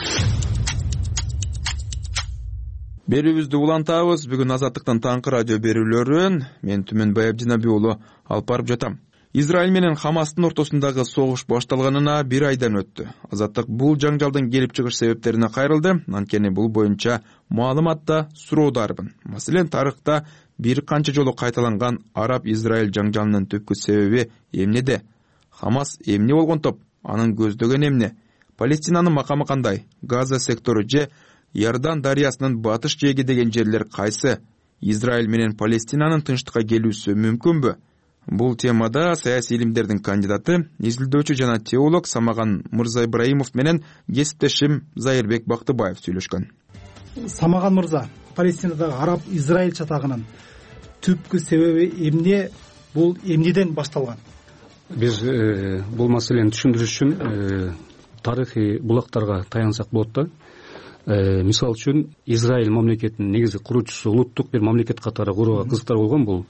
Берүүбүздү улантабыз. Бүгүн Азаттыктын таңкы радио берүүлөрүн мен Түмөнбай Абдинабий уулу алып барып жатам. Израиль менен Хамастын ортосундагы согуш башталганына бир айдан өттү. Азаттык бул жаңжалдын келип чыгыш себептерине кайрылды. Анткени бул боюнча маалыматта суроодарбын. Маселен, тарыхта бир канча жолу кайталанган Араб-Израиль жаңжалынын түпкү себеби эмнеде? Хамас эмне болгон топ? Анын көздөгөн эмне? Палестинанын макамы кандай? Газа сектору же Иордан дарыясынын батыш жээги деген жерлер кайсы? Израиль менен Палестинанын тынчтыкка келүүсү мүмкүнбү? Бул темада саясий илимдердин кандидаты, изилдөөчү жана теолог Самаган Мырза Ибраимов менен кесиптешим Зайырбек Бактыбаев сүйлөшкөн. Самаган мырза, Палестинадагы Араб-Израиль чатагынын түпкү себеби эмне? Бул эмнеден башталган? Биз э, бул маселени түшүндүрүш үчүн э, тарыхый булактарга таянсак болот да. Э, мисал үчүн Израиль мамлекетинин негизи куруучусу улуттук бир мамлекет катары курууга кызыктар болгон бул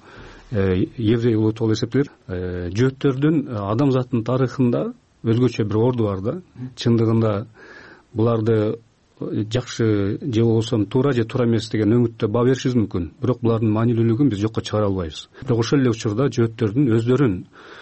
еврей улуты болуп эсептелет. Жөөттөрдүн адамзаттын тарыхында өзгөчө бир орду бар да. Чындыгында буларды жакшы же болбосо туура же туура эмес деген өңүттө баа беришибиз мүмкүн. Бирок булардын маанилүүлүгүн биз жокко чыгара албайбыз. Бирок ошол эле учурда жөөттөрдүн өздөрүн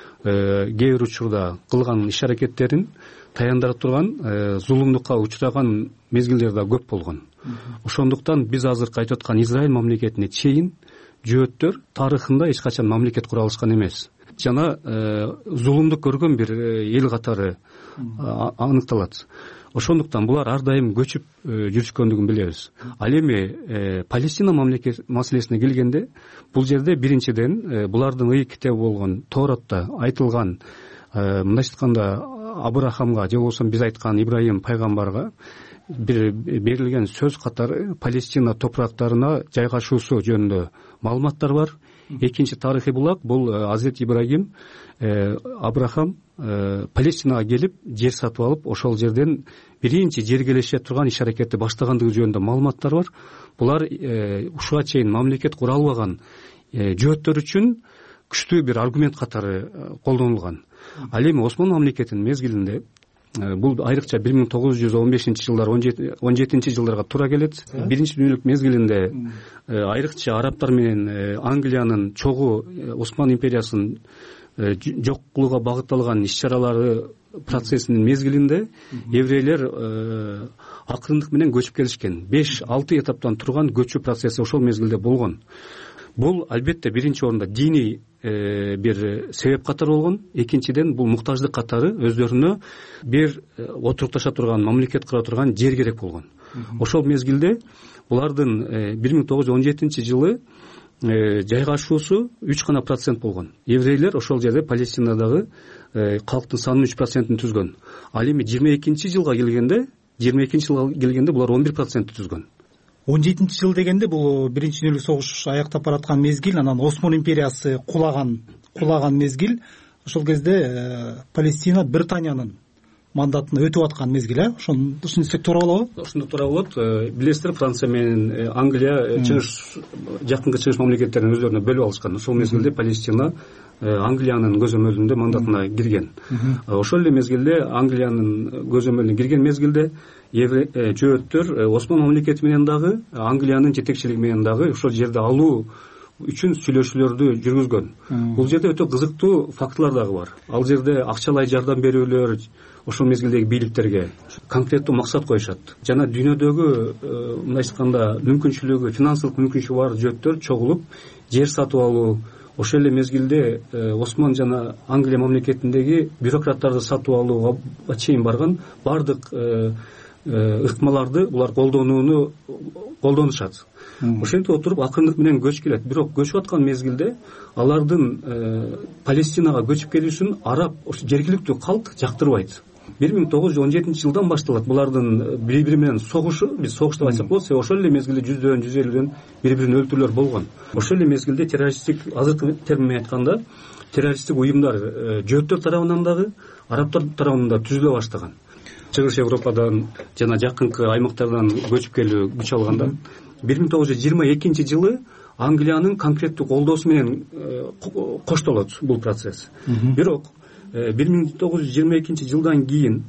кээ бир учурда кылган иш аракеттерин таяндыра турган, зулумдукка учураган мезгилдер да көп болгон. Ошондуктан биз азыркы айтып аткан Израиль мамлекетине чейин жөөттөр тарыхында эч качан мамлекет кура алышкан эмес. Жана зулумдук көргөн бир эл катары аныкталат. Ошондуктан булар ар дайым көчүп жүрүшкөндүгүн билебиз. Ал эми Палестина мамлекет маселесине келгенде, бул жерде биринчиден булардын ый китеби болгон Торатта айтылган, мындайча айтканда Абрахамга же болбосо биз айткан Ибраим пайгамбарга бир берилген сөз катары Палестина топурактарына жайгашуусу жөнүндө маалыматтар бар. Экинчи тарыхый булак бул Азет Ибрагим, Абрахам Палестинага келип жер сатып алып, ошол жерден биринчи жергелеше турган иш аракетти баштагандыгы жөнүндө маалыматтар бар. Булар ушуга чейин мамлекет кура албаган жөөттөр үчүн күчтүү бир аргумент катары колдонулган. Ал эми Осман мамлекетинин мезгилинде бул айрыкча бир миң тогуз жүз он бешинчи жылдар он жетинчи жылдарга туура келет. Биринчи дүйнөлүк мезгилинде айрыкча арабтар менен Англиянын чогуу Осман империясынын жок кылууга багытталган иш-чаралары процессинин мезгилинде еврейлер акырындык менен көчүп келишкен. беш алты этаптан турган көчүү процесси ошол мезгилде болгон. Бул албетте биринчи орунда диний бир себеп катары болгон. Экинчиден бул муктаждык катары өздөрүнө бир отурукташа турган, мамлекет кура турган жер керек болгон. Ошол мезгилде булардын бир миң тогуз жүз он жетинчи жылы жайгашуусу үч гана процент болгон. Еврейлер ошол жерде Палестинадагы калктын санынын үч процентин түзгөн. Ал эми жыйырма экинчи жылга келгенде, жыйырма экинчи жылга келгенде булар он бир процентти түзгөн. он жетинчи жыл дегенде бул биринчи дүйнөлүк согуш аяктап бараткан мезгил, анан Осман империясы кулаган, кулаган мезгил. Ошол кезде Палестина Британиянын мандатын өтүп аткан мезгил, э? Ошону түшүнсөк туура болобу? Ошондо туура болот. Билесиздер, Франция менен Англия чыгыш жакынкы чыгыш мамлекеттерин өздөрүнө бөлүп алышкан. Ошол мезгилде Палестина Англиянын көзөмөлүндө мандатына кирген. Ошол эле мезгилде Англиянын көзөмөлүнө кирген мезгилде жөөттөр Осман мамлекети менен дагы, Англиянын жетекчилиги менен дагы ошол жерде алуу үчүн сүйлөшүүлөрдү жүргүзгөн. Бул жерде өтө кызыктуу фактылар дагы бар. Ал жерде акчалай жардам берүүлөр ошол мезгилдеги бийликтерге конкреттүү максат коюшат. Жана дүйнөдөгү мындайча айтканда мүмкүнчүлүгү, финансылык мүмкүнчүлүгү бар жөөттөр чогулуп жер сатып алуу. Ошол эле мезгилде Осман жана Англия мамлекетиндеги бюрократтарды сатып алууга чейин барган бардык ыкмаларды булар колдонууну колдонушат. Ошентип отуруп акырындык менен көч келет. Бирок көчүп аткан мезгилде алардын Палестинага көчүп келишин араб, жергиликтүү калк жактырбайт. бир миң тогуз жүз он жетинчи жылдан башталат булардын бири-бири менен согушу. Биз согуш деп айтсак болот. Себеби ошол эле мезгилде жүздөн, жүз элүүдөн бири-бирин өлтүрүүлөр болгон. Ошол эле мезгилде террористтик, азыркы термин менен айтканда, террористтик уюмдар жөөттөр тарабынан дагы, арабтар тарабынан да түзүлө баштаган. Чыгыш Европадан жана жакынкы аймактардан көчүп келүү күч алганда бир миң тогуз жүз жыйырма экинчи жылы Англиянын конкреттүү колдоосу менен коштолот бул процесс. Бирок бир миң тогуз жүз жыйырма экинчи жылдан кийин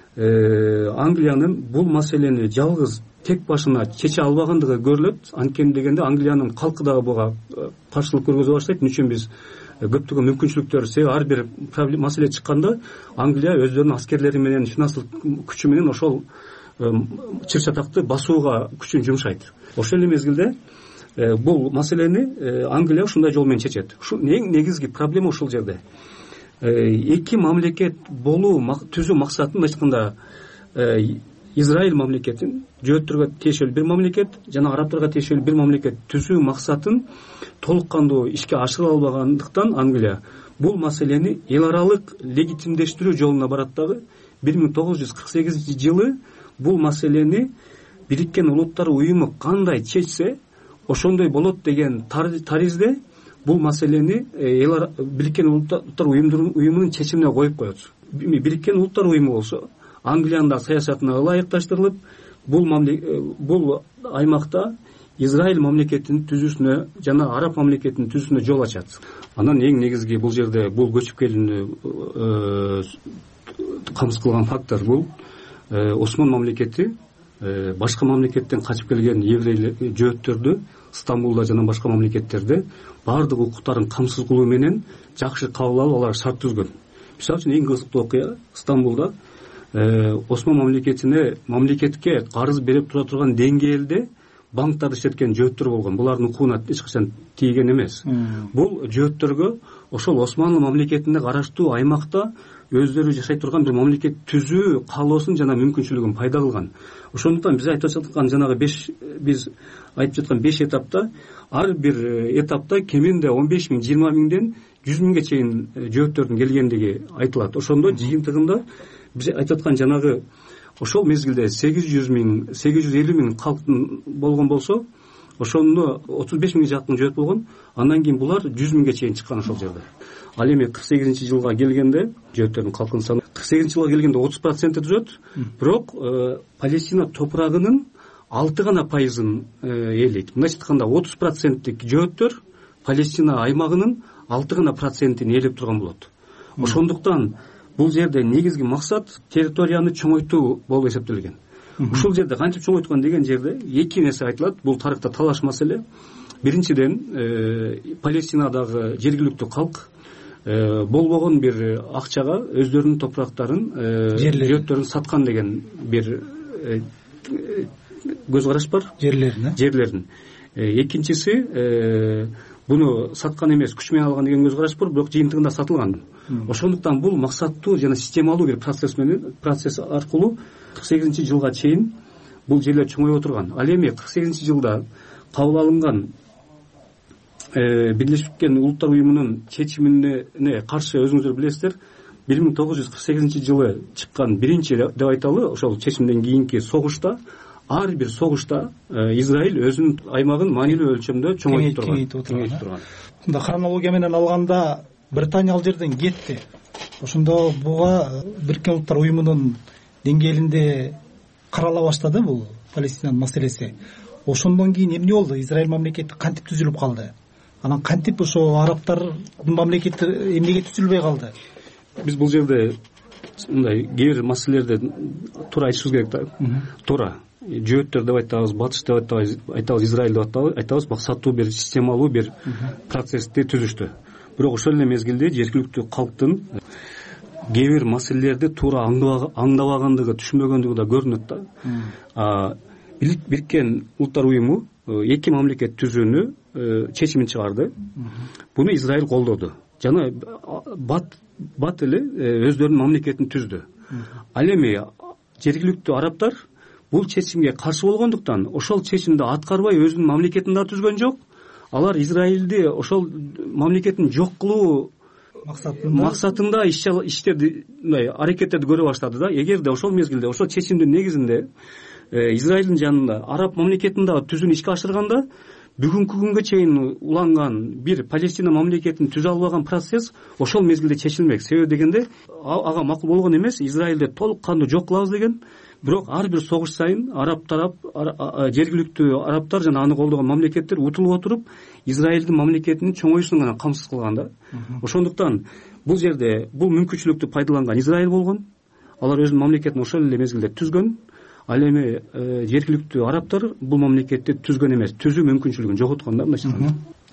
Англиянын бул маселени жалгыз тек башына чече албагандыгы көрүлөт. Анткени дегенде Англиянын калкы дагы буга каршылык көргөзө баштайт. Эмне үчүн биз көптөгөн мүмкүнчүлүктөр. Себеби ар бир маселе чыкканда Англия өздөрүнүн аскерлери менен, финансылык күчү менен ошол чыр чатакты басууга күчүн жумшайт. Ошол эле мезгилде бул маселени Англия ушундай жол менен чечет. Ушу эң негизги проблема ушул жерде. Эки мамлекет болуу түзүү максатын, мындайча айтканда, Израиль мамлекетин, жөөттөргө тиешелүү бир мамлекет жана арабтарга тиешелүү бир мамлекет түзүү максатын толук кандуу ишке ашыра албагандыктан Англия бул маселени эл аралык легитимдештирүү жолуна барат. Дагы бир миң тогуз жүз кырк сегизинчи жылы бул маселени Бириккен Улуттар уюму кандай чечсе ошондой болот деген таризде бул маселени Бириккен Улуттар уюмунун чечимине коюп коет. Бириккен Улуттар уюму болсо Англиянын да саясатына ылайыкташтырылып, бул бул аймакта Израиль мамлекетинин түзүүсүнө жана араб мамлекетинин түзүүсүнө жол ачат. Анан эң негизги бул жерде бул көчүп келүүнү камсыз кылган фактор бул Осман мамлекети башка мамлекеттен качып келген еврей жөөттөрдү Стамбулда жана башка мамлекеттерде баардык укуктарын камсыз кылуу менен жакшы кабыл алып, алар шарт түзгөн. Мисалы үчүн эң кызыктуу окуя Стамбулда Осман мамлекетине мамлекетке карыз берип тура турган деңгээлде банктарды иштеткен жөөттөр болгон. Булардын укугуна эч качан тийген эмес. Бул жөөттөргө ошол Османлы мамлекетине караштуу аймакта өздөрү жашай турган бир мамлекет түзүү каалоосун жана мүмкүнчүлүгүн пайда кылган. Ошондуктан биз айтып жаткан жанагы беш биз айтып жаткан беш этапта ар бир этапта кеминде он беш миң, жыйырма миңден жүз миңге чейин жөөттөрдүн келгендиги айтылат. Ошондо жыйынтыгында биз айтып аткан жанагы ошол мезгилде сегиз жүз миң, сегиз жүз элүү миң калктын болгон болсо, ошондо отуз беш миңге жакын жөөт болгон. Андан кийин булар жүз миңге чейин чыккан ошол жерде. Ал эми кырк сегизинчи жылга келгенде жөөттөрдүн калкынын саны кырк сегизинчи жылга келгенде отуз процентти түзөт. Бирок Палестина топурагынын алты гана пайызын ээлейт. Мындайча айтканда отуз проценттик жөөттөр Палестина аймагынын алты гана процентин ээлеп турган болот. Ошондуктан бул жерде негизги максат территорияны чоңойтуу болуп эсептелген. Ушул жерде кантип чоңойткан деген жерде эки нерсе айтылат. Бул тарыхта талаш маселе. Биринчиден, Палестинадагы жергиликтүү калк болбогон бир акчага өздөрүнүн топурактарын, жөөттөрүн саткан деген бир көз караш бар. Жерлерин. Жерлерин. Экинчиси, буну саткан эмес, күч менен алган деген көз караш бар, бирок жыйынтыгында сатылган. Ошондуктан бул максаттуу жана системалуу бир процесс менен, процесс аркылуу кырк сегизинчи жылга чейин бул жерлер чоңоюп отурган. Ал эми кырк сегизинчи жылда кабыл алынган Бирleşкен Улуттар уюмунун чечимине каршы, өзүңүздөр билесиздер, бир миң тогуз жүз кырк сегизинчи жылы чыккан биринчи деп айталы ошол чечимден кийинки согушта, ар бир согушта Израиль өзүнүн аймагын маанилүү өлчөмдө чоңойтуп турган. Мында хронология менен алганда Британия ал жерден кетти. Ошондо буга Бириккен Улуттар уюмунун деңгээлинде карала баштады бул Палестинанын маселеси. Ошондон кийин эмне болду? Израиль мамлекети кантип түзүлүп калды? Анан кантип ошо арабтардын мамлекети эмнеге түзүлбөй калды? Биз бул жерде мындай кээ бир маселелерди туура айтышыбыз керек да. Туура. Жөөттөр деп айтабыз, батыш деп айтабыз, Израиль деп айтабыз, максаттуу бир системалуу бир процессти түзүштү. Бирок ошол эле мезгилде жергиликтүү калктын кээ бир маселелерди туура аңдабагандыгы, түшүнбөгөндүгү да көрүнөт да. Бириккен Улуттар уюму эки мамлекет түзүүнү чечимин чыгарды. Буну Израиль колдоду. Жана бат бат эле өздөрүнүн мамлекетин түздү. Ал эми жергиликтүү арабтар бул чечимге каршы болгондуктан ошол чечимди аткарбай өзүнүн мамлекетин да түзгөн жок. Алар Израилди ошол мамлекетин жок кылуу максатында иштерди, аракеттерди көрө баштады да. Эгерде ошол мезгилде ошол чечимдин негизинде Израилдин жанында араб мамлекетин да түзүүнү ишке ашырганда, бүгүнкү күнгө чейин уланган бир Палестина мамлекетин түзө албаган процесс ошол мезгилде чечилмек. Себеби дегенде ага макул болгон эмес, Израилди толук кандуу жок кылабыз деген. Бирок ар бир согуш сайын араб тарап, жергиликтүү арабтар жана аны колдогон мамлекеттер утулуп отуруп, Израилдин мамлекетинин чоңоюшун гана камсыз кылган да. Ошондуктан бул жерде бул мүмкүнчүлүктү пайдаланган Израиль болгон. Алар өзүнүн мамлекетин ошол эле мезгилде түзгөн. Ал эми жергиликтүү арабтар бул мамлекетти түзгөн эмес, түзүү мүмкүнчүлүгүн жоготкон да, мындайча айтканда.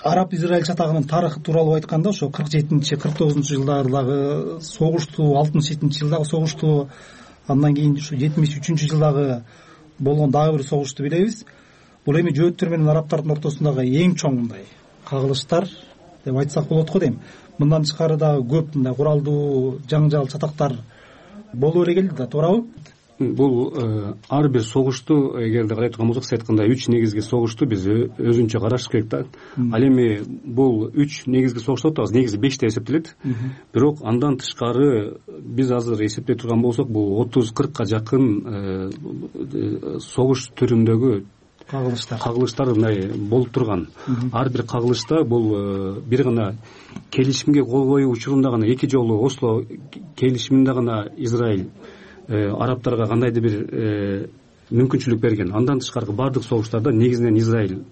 араб израиль чатагынын тарыхы тууралуу айтканда ошо кырк жетинчи кырк тогузунчу жылдардагы согушту, алтымыш жетинчи жылдагы согушту, андан кийин ушу жетимиш үчүнчү жылдагы болгон дагы бир согушту билебиз. Бул эми жөөттөр менен арабтардын ортосундагы эң чоң мындай кагылыштар деп айтсак болот го дейм. Мындан тышкары дагы көп мындай куралдуу жаңжал чатактар боло бере келди да, туурабы? Бул ар бир согушту эгерде карай турган болсок, сиз айткандай үч негизги согушту биз өзүнчө караш керек да. Ал эми бул үч негизги согуш деп атабыз, негизи беш деп эсептелет. Бирок андан тышкары биз азыр эсептей турган болсок, бул отуз кыркка жакын согуш түрүндөгү кагылыштар кагылыштар мындай болуп турган. Ар бир кагылышта бул бир гана келишимге кол коюу учурунда гана, эки жолу Осло келишиминде гана Израиль арабтарга кандайдыр бир мүмкүнчүлүк берген. Андан тышкары бардык согуштарда негизинен Израиль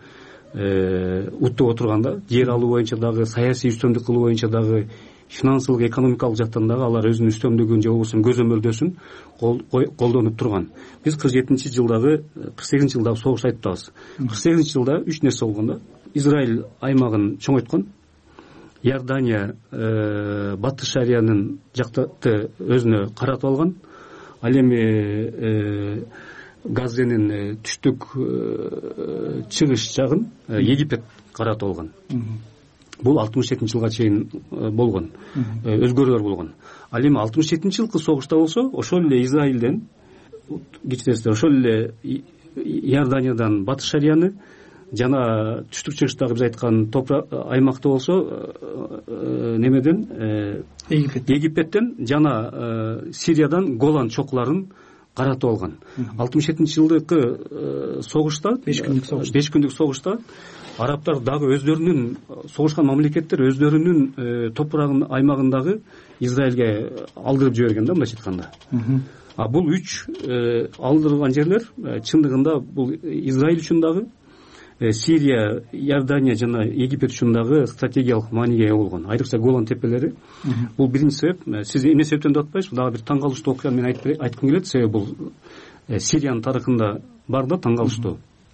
уттуп отурган да. Жер алуу боюнча дагы, саясий үстөмдүк кылуу боюнча дагы, финансылык, экономикалык жактан дагы алар өзүнүн үстөмдүгүн же болбосо көзөмөлдөсүн колдонуп турган. Биз кырк жетинчи жылдагы, кырк сегизинчи жылдагы согушту айтып атабыз. кырк сегизинчи жылда үч нерсе болгон да. Израиль аймагын чоңойткон, Иордания Батыш Шариянын жактаты өзүнө каратып алган, ал эми Газенин түштүк чыгыш жагын Египет каратып алган. Бул алтымыш жетинчи жылга чейин болгон, өзгөрүүлөр болгон. Ал эми алтымыш жетинчи жылкы согушта болсо, ошол эле Израилден, кичинекте ошол эле Иорданиядан Батыш Шарияны жана түштүк чыгыштагы биз айткан аймакты болсо немеден, Египеттен жана Сириядан Голан чокуларын каратып алган. алтымыш жетинчи жылдыкы согушта, беш күндүк согушта арабтар дагы өздөрүнүн согушкан мамлекеттер өздөрүнүн топурагын, аймагындагы Израилге алдырып жиберген да, мындайча айтканда. А бул үч алдырылган жерлер чындыгында бул Израиль үчүн дагы, Сирия, Иордания жана Египет үчүн дагы стратегиялык мааниге ээ болгон. Айрыкча Голан тепелери. Бул биринчи себеп. Сиз эмне себептен деп атпайсызбы? Дагы бир таң калыштуу окуяны мен айткым келет. Себеби бул Сириянын тарыхында бар да таң калыштуу.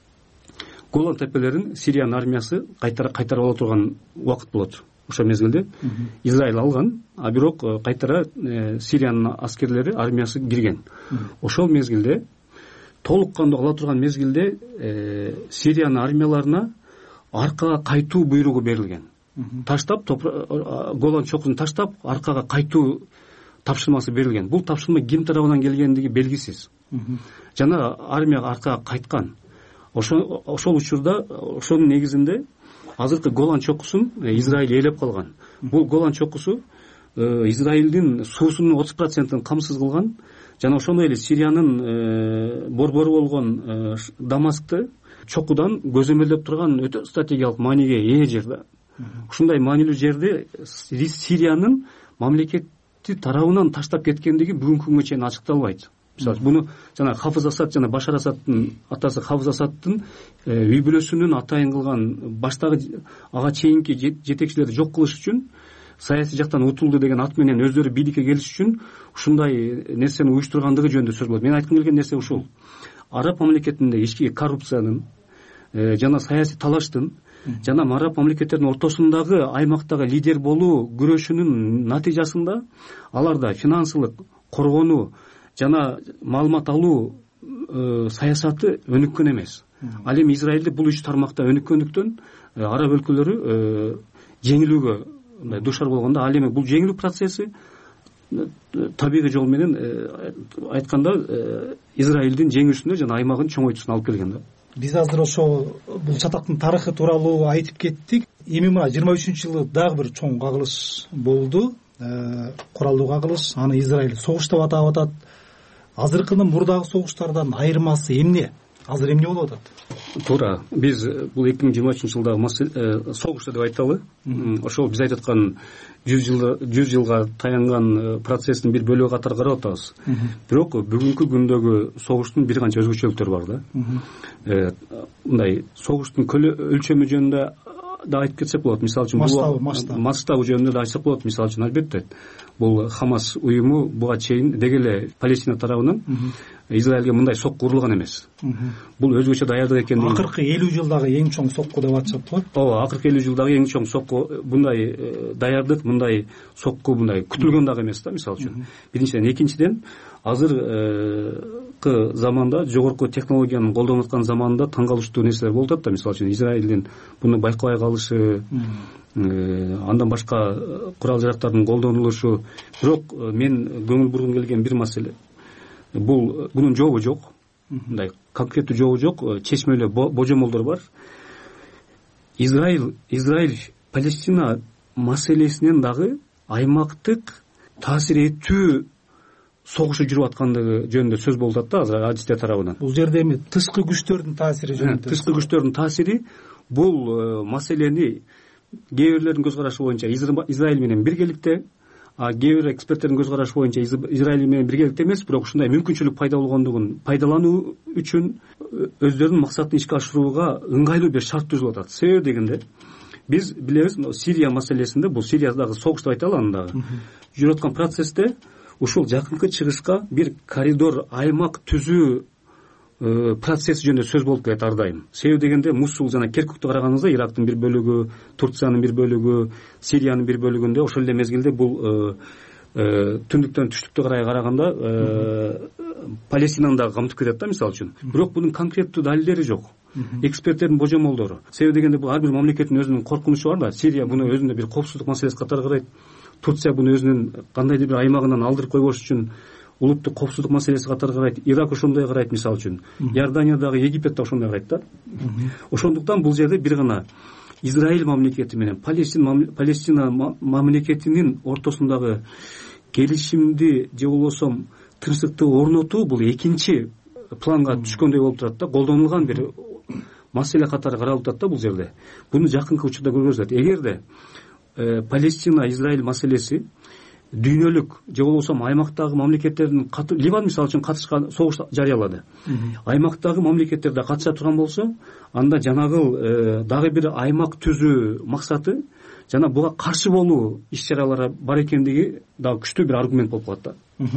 Голан тепелерин Сириянын армиясы кайтара кайтарып ала турган убакыт болот. Ошол мезгилде Израиль алган, а бирок кайтара Сириянын аскерлери, армиясы кирген. Ошол мезгилде толук кандуу ала турган мезгилде Сириянын армияларына аркага кайтуу буйругу берилген. Таштап, Голан чокусун таштап, аркага кайтуу тапшырмасы берилген. Бул тапшырма ким тарабынан келгендиги белгисиз. Жана армияга аркага кайткан. Ошол ошол учурда, ошонун негизинде азыркы Голан чокусун Израиль ээлеп калган. Бул Голан чокусу Израилдин суусунун отуз процентин камсыз кылган. Жана ошондой эле Сириянын борбору болгон Дамаскты чокудан көзөмөлдөп турган өтө стратегиялык мааниге ээ жер да. Ушундай маанилүү жерди Сириянын мамлекети тарабынан таштап кеткендиги бүгүнкү күнгө чейин ачыкталбайт. Мисалы, буну жана Хафыз Асад жана Башар Асадтын атасы Хафыз Асадтын үй бүлөсүнүн атайын кылган баштагы ага чейинки жетекчилерди жок кылыш үчүн, саясий жактан утулду деген ат менен өздөрү бийликке келиш үчүн ушундай нерсени уюштургандыгы жөнүндө сөз болот. Мен айткым келген нерсе ушул. Араб мамлекетинде ички коррупциянын жана саясий талаштын жана араб мамлекеттердин ортосундагы аймактагы лидер болуу күрөшүнүн натыйжасында аларда финансылык коргонуу жана маалымат алуу саясаты өнүккөн эмес. Ал эми Израилде бул үч тармакта өнүккөндүктөн араб өлкөлөрү жеңилүүгө душар болгондо, ал эми бул жеңилүү процесси табигый жол менен айтканда Израилдин жеңүүсүнө жана аймагын чоңойтуусуна алып келген да. Биз азыр ошо бул чатактын тарыхы тууралуу айтып кеттик. Эми мына жыйырма үчүнчү жылы дагы бир чоң кагылыш болду. Куралдуу кагылыш. Аны Израиль согуш деп атап атат. Азыркынын мурдагы согуштардан айырмасы эмне? Азыр эмне болуп атат? Туура. Биз бул эки миң жыйырма үчүнчү жылдагы согуш деп айталы. Ошол биз айтып аткан жүз жылга таянган процесстин бир бөлүгү катары карап атабыз. Бирок бүгүнкү күндөгү согуштун бир канча өзгөчөлүктөрү бар да. Мындай согуштун өлчөмү жөнүндө да айтып кетсек болот. Мисалы үчүн масштабы масштабы жөнүндө да айтсак болот. Мисалы үчүн албетте бул Хамас уюму буга чейин деги эле Палестина тарабынан Израилге мындай сокку урулган эмес. Бул өзгөчө даярдык экендигин акыркы элүү жылдагы эң чоң сокку деп атышат го. Ооба, акыркы элүү жылдагы эң чоң сокку, мындай даярдык, мындай сокку мындай күтүлгөн дагы эмес да, мисалы үчүн. Биринчиден, экинчиден, азыркы заманда жогорку технологияны колдонуп аткан заманда таң калыштуу нерселер болуп атат да, мисалы үчүн Израилдин буну байкабай калышы, андан башка курал жарактардын колдонулушу. Бирок мен көңүл бургум келген бир маселе. Бул бунун жообу жок. Мындай конкреттүү жообу жок, чечмелүү божомолдор бар. Израиль Израиль Палестина маселесинен дагы аймактык таасир этүү согушу жүрүп аткандыгы жөнүндө сөз болуп атат да азыр адистер тарабынан. Бул жерде эми тышкы күчтөрдүн таасири жөнүндө. Тышкы күчтөрдүн таасири бул маселени кээ бирлердин көз карашы боюнча Израиль менен биргеликте, а кээ бир эксперттердин көз карашы боюнча Израиль менен биргеликте эмес, бирок ушундай мүмкүнчүлүк пайда болгондугун пайдалануу үчүн өздөрүнүн максатын ишке ашырууга ыңгайлуу бир шарт түзүлүп атат. Себеби дегенде биз билебиз, Сирия маселесинде, бул Сириядагы согуш деп айталы, андагы жүрүп аткан процессте ушул жакынкы чыгышка бир коридор, аймак түзүү процесси жөнүндө сөз болуп келет ар дайым. Себеби дегенде Мусул жана Керкукту караганыңызда Ирактын бир бөлүгү, Турциянын бир бөлүгү, Сириянын бир бөлүгүндө ошол эле мезгилде бул түндүктөн түштүккө карай караганда Палестинаны дагы камтып кетет да, мисалы үчүн. Бирок бунун конкреттүү далилдери жок. Эксперттердин божомолдору. Себеби дегенде бул ар бир мамлекеттин өзүнүн коркунучу бар да. Сирия буну өзүндө бир коопсуздук маселеси катары карайт. Турция буну өзүнүн кандайдыр бир аймагынан алдырып койбош үчүн улуттук коопсуздук маселеси катары карайт. Ирак ошондой карайт, мисалы үчүн. Иорданиядагы, Египет да ошондой карайт да. Ошондуктан бул жерде бир гана Израиль мамлекети менен Палестина Палестина мамлекетинин ортосундагы келишимди же болбосо тынчтыкты орнотуу бул экинчи планга түшкөндөй болуп турат да, колдонулган бир маселе катары каралып атат да бул жерде. Буну жакынкы учурда көргөзүлөт. Эгерде Палестина Израиль маселеси дүйнөлүк же болбосо аймактагы мамлекеттердин, Ливан мисалы үчүн катышкан согуш жарыялады. Аймактагы мамлекеттер да катыша турган болсо, анда жанагыл дагы бир аймак түзүү максаты жана буга каршы болуу иш чаралары бар экендиги дагы күчтүү бир аргумент болуп калат да.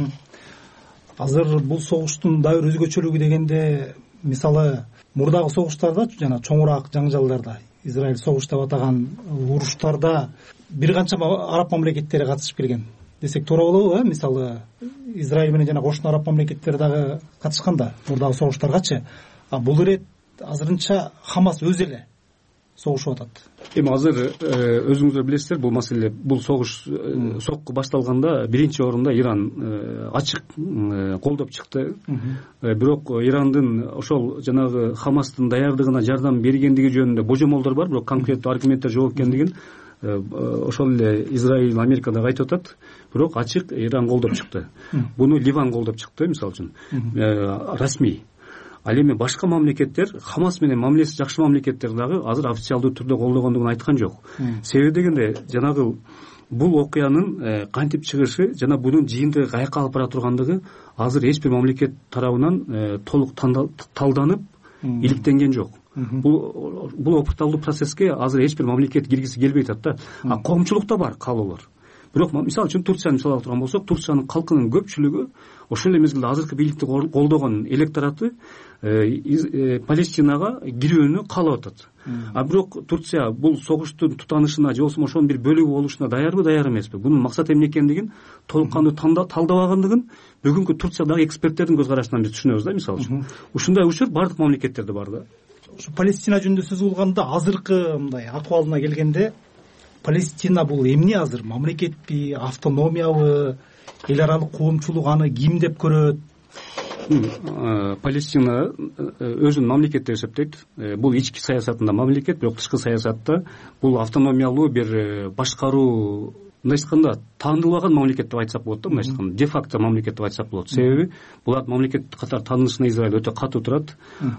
Азыр бул согуштун дагы бир өзгөчөлүгү дегенде, мисалы мурдагы согуштарда жана чоңураак жаңжалдарда, Израиль согуш деп атаган уруштарда бир канча араб мамлекеттери катышып келген десек туура болобу, э? Мисалы Израиль менен жана кошуна араб мамлекеттери дагы катышкан да мурдагы согуштаргачы. А бул ирет азырынча Хамас өзү эле согушуп атат. Эми азыр өзүңүздөр билесиздер, бул маселе, бул согуш сокку башталганда биринчи орунда Иран ачык колдоп чыкты. Бирок Ирандын ошол жанагы Хамастын даярдыгына жардам бергендиги жөнүндө божомолдор бар, бирок конкреттүү аргументтер жок экендигин ошол эле Израиль, Америка да айтып атат. Бирок ачык Иран колдоп чыкты. Буну Ливан колдоп чыкты, мисалы үчүн расмий. Ал эми башка мамлекеттер, Хамас менен мамилеси жакшы мамлекеттер дагы азыр официалдуу түрдө колдогондугун айткан жок. Себеби дегенде жанагы бул окуянын кантип чыгышы жана бунун жыйынтыгы каяка алып бара тургандыгы азыр эч бир мамлекет тарабынан толук талданып иликтенген жок. Бул бул опыталдуу процесске азыр эч бир мамлекет киргиси келбей атат да. А коомчулукта бар каалоолор. Бирок мисалы үчүн Турцияны мисал алып турган болсок, Турциянын калкынын көпчүлүгү ошол эле мезгилде азыркы бийликти колдогон электораты Палестинага кирүүнү каалап атат. А бирок Турция бул согуштун тутанышына же болбосо ошонун бир бөлүгү болушуна даярбы, даяр эмеспи? Бунун максаты эмне экендигин толук кандуу талдабагандыгын бүгүнкү Турциядагы эксперттердин көз карашынан биз түшүнөбүз да, мисалы үчүн. Ушундай учур бардык мамлекеттерде бар да. Ушу Палестина жөнүндө сөз кылганда, азыркы мындай акыбалына келгенде, Палестина бул эмне азыр? Мамлекетпи, автономиябы, эл аралык коомчулук аны ким деп көрөт? Палестина өзүн мамлекет деп эсептейт. Бул ички саясатында мамлекет, бирок тышкы саясатта бул автономиялуу бир башкаруу, мындай айтканда таанылбаган мамлекет деп айтсак болот да, мындай айтканда де-факто мамлекет деп айтсак болот. Себеби булар мамлекет катары таанылышына Израиль өтө катуу турат.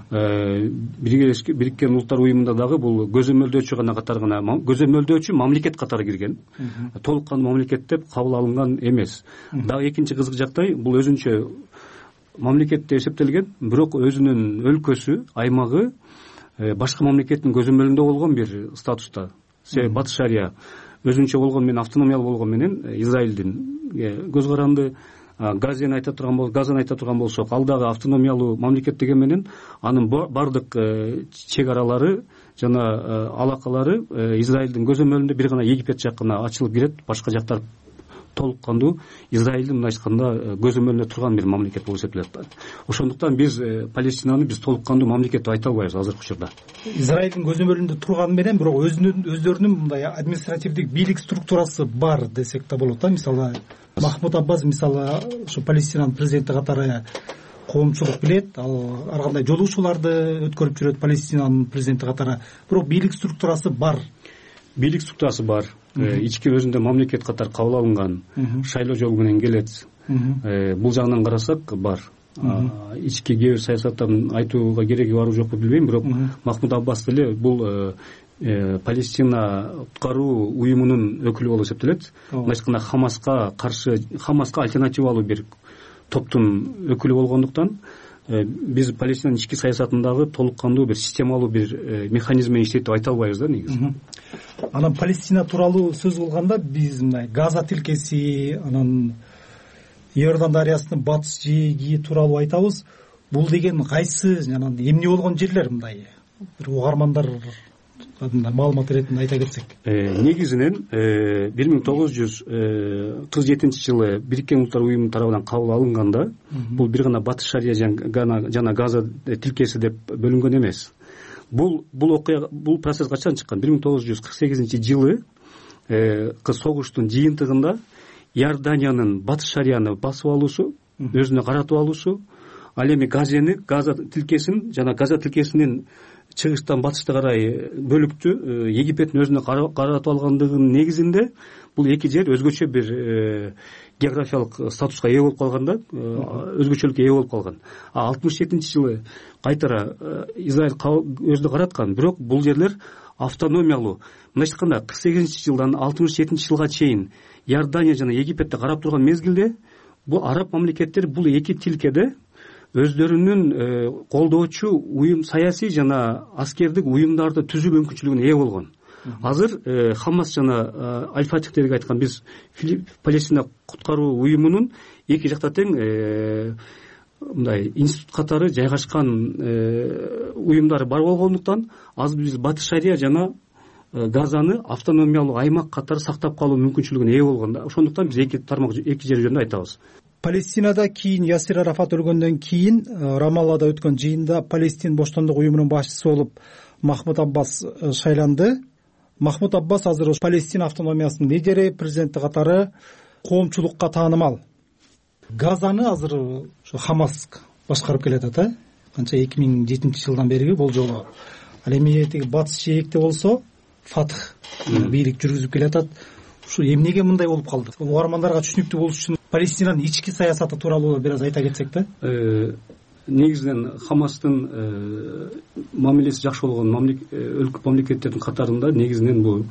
Бириккен Улуттар уюмунда дагы бул көзөмөлдөөчү гана катары гана, көзөмөлдөөчү мамлекет катары кирген. Толук кандуу мамлекет деп кабыл алынган эмес. Дагы экинчи кызык жактай, бул өзүнчө мамлекет деп эсептелген, бирок өзүнүн өлкөсү, аймагы башка мамлекеттин көзөмөлүндө болгон бир статуста. Себеби Батыш Шария өзүнчө болгон менен, автономиялуу болгон менен Израилдин көз каранды. Газаны айта турган бол, газаны айта турган болсок, ал дагы автономиялуу мамлекет деген менен анын бардык чек аралары жана алакалары Израилдин көзөмөлүндө бир гана Египет жакына ачылып кирет, башка жактар толук кандуу Израилдин мындайча айтканда көзөмөлүндө турган бир мамлекет болуп эсептелет. Ошондуктан биз Палестинаны биз толук кандуу мамлекет деп айта албайбыз азыркы учурда. Израилдин көзөмөлүндө турганы менен бирок өзүнүн өздөрүнүн мындай административдик бийлик структурасы бар десек да болот да. Мисалы Махмуд Аббас мисалы ушу Палестинанын президенти катары коомчулук билет, ал ар кандай жолугушууларды өткөрүп жүрөт Палестинанын президенти катары, бирок бийлик структурасы бар. Бийлик структурасы бар. Ички өзүндө мамлекет катары кабыл алынган, шайлоо жолу менен келет. Бул жагынан карасак бар. Ички кээ бир саясаттарын айтууга кереги барбы жокпу билбейм, бирок Махмуд Аббас деле бул Палестина куткаруу уюмунун өкүлү болуп эсептелет. Мындайча айтканда Хамаска каршы, Хамаска альтернативалуу бир топтун өкүлү болгондуктан биз Палестинанын ички саясатындагы толук кандуу бир системалуу бир механизм менен иштейт деп айта албайбыз да негизи. Анан Палестина тууралуу сөз кылганда биз мындай Газа тилкеси, анан Иордан дарыясынын батыш жээги тууралуу айтабыз. Бул деген кайсы, анан эмне болгон жерлер мындай бир угармандар маалымат иретинде айта кетсек. Негизинен бир миң тогуз жүз кырк жетинчи жылы Бириккен Улуттар уюму тарабынан кабыл алынганда бул бир гана Батыш Шария жана Газа тилкеси деп бөлүнгөн эмес. Бул бул окуя, бул процесс качан чыккан? бир миң тогуз жүз кырк сегизинчи жылы согуштун жыйынтыгында Иорданиянын Батыш Шарияны басып алуусу, өзүнө каратып алуусу, ал эми Газаны, Газа тилкесин жана Газа тилкесинин чыгыштан батышка карай бөлүктү Египеттин өзүнө каратып алгандыгынын негизинде бул эки жер өзгөчө бир географиялык статуска ээ болуп калганда, өзгөчөлүккө ээ болуп калган. А алтымыш жетинчи жылы кайтара Израиль өзүнө караткан, бирок бул жерлер автономиялуу. Мындайча айтканда кырк сегизинчи жылдан алтымыш жетинчи жылга чейин Иордания жана Египетте карап турган мезгилде бул араб мамлекеттери бул эки тилкеде өздөрүнүн колдоочу уюм, саясий жана аскердик уюмдарды түзүү мүмкүнчүлүгүнө ээ болгон. Азыр Хамас жана Аль-Фатих деп айткан биз Палестина куткаруу уюмунун эки жакта тең мындай институт катары жайгашкан уюмдары бар болгондуктан азыр биз Батыш Шария жана Газаны автономиялуу аймак катары сактап калуу мүмкүнчүлүгүнө ээ болгон да. Ошондуктан биз эки тармак, эки жер жөнүндө айтабыз. Палестинада кийин Ясир Арафат өлгөндөн кийин Рамаллада өткөн жыйында Палестин боштондук уюмунун башчысы болуп Махмуд Аббас шайланды. Махмуд Аббас азыр Палестина автономиясынын лидери, президенти катары коомчулукка таанымал. Газаны азыр ошо Хамас башкарып келатат, а? Канча эки миң жетинчи жылдан берги бул жолу. Ал эми тиги батыш жээкте болсо Фатх бийлик жүргүзүп келатат. Ушу эмнеге мындай болуп калды? Угармандарга түшүнүктүү болуш үчүн Палестинанын ички саясаты тууралуу бир аз айта кетсек да. Негизинен Хамастын мамилеси жакшы болгон өлкө мамлекеттердин катарында негизинен бул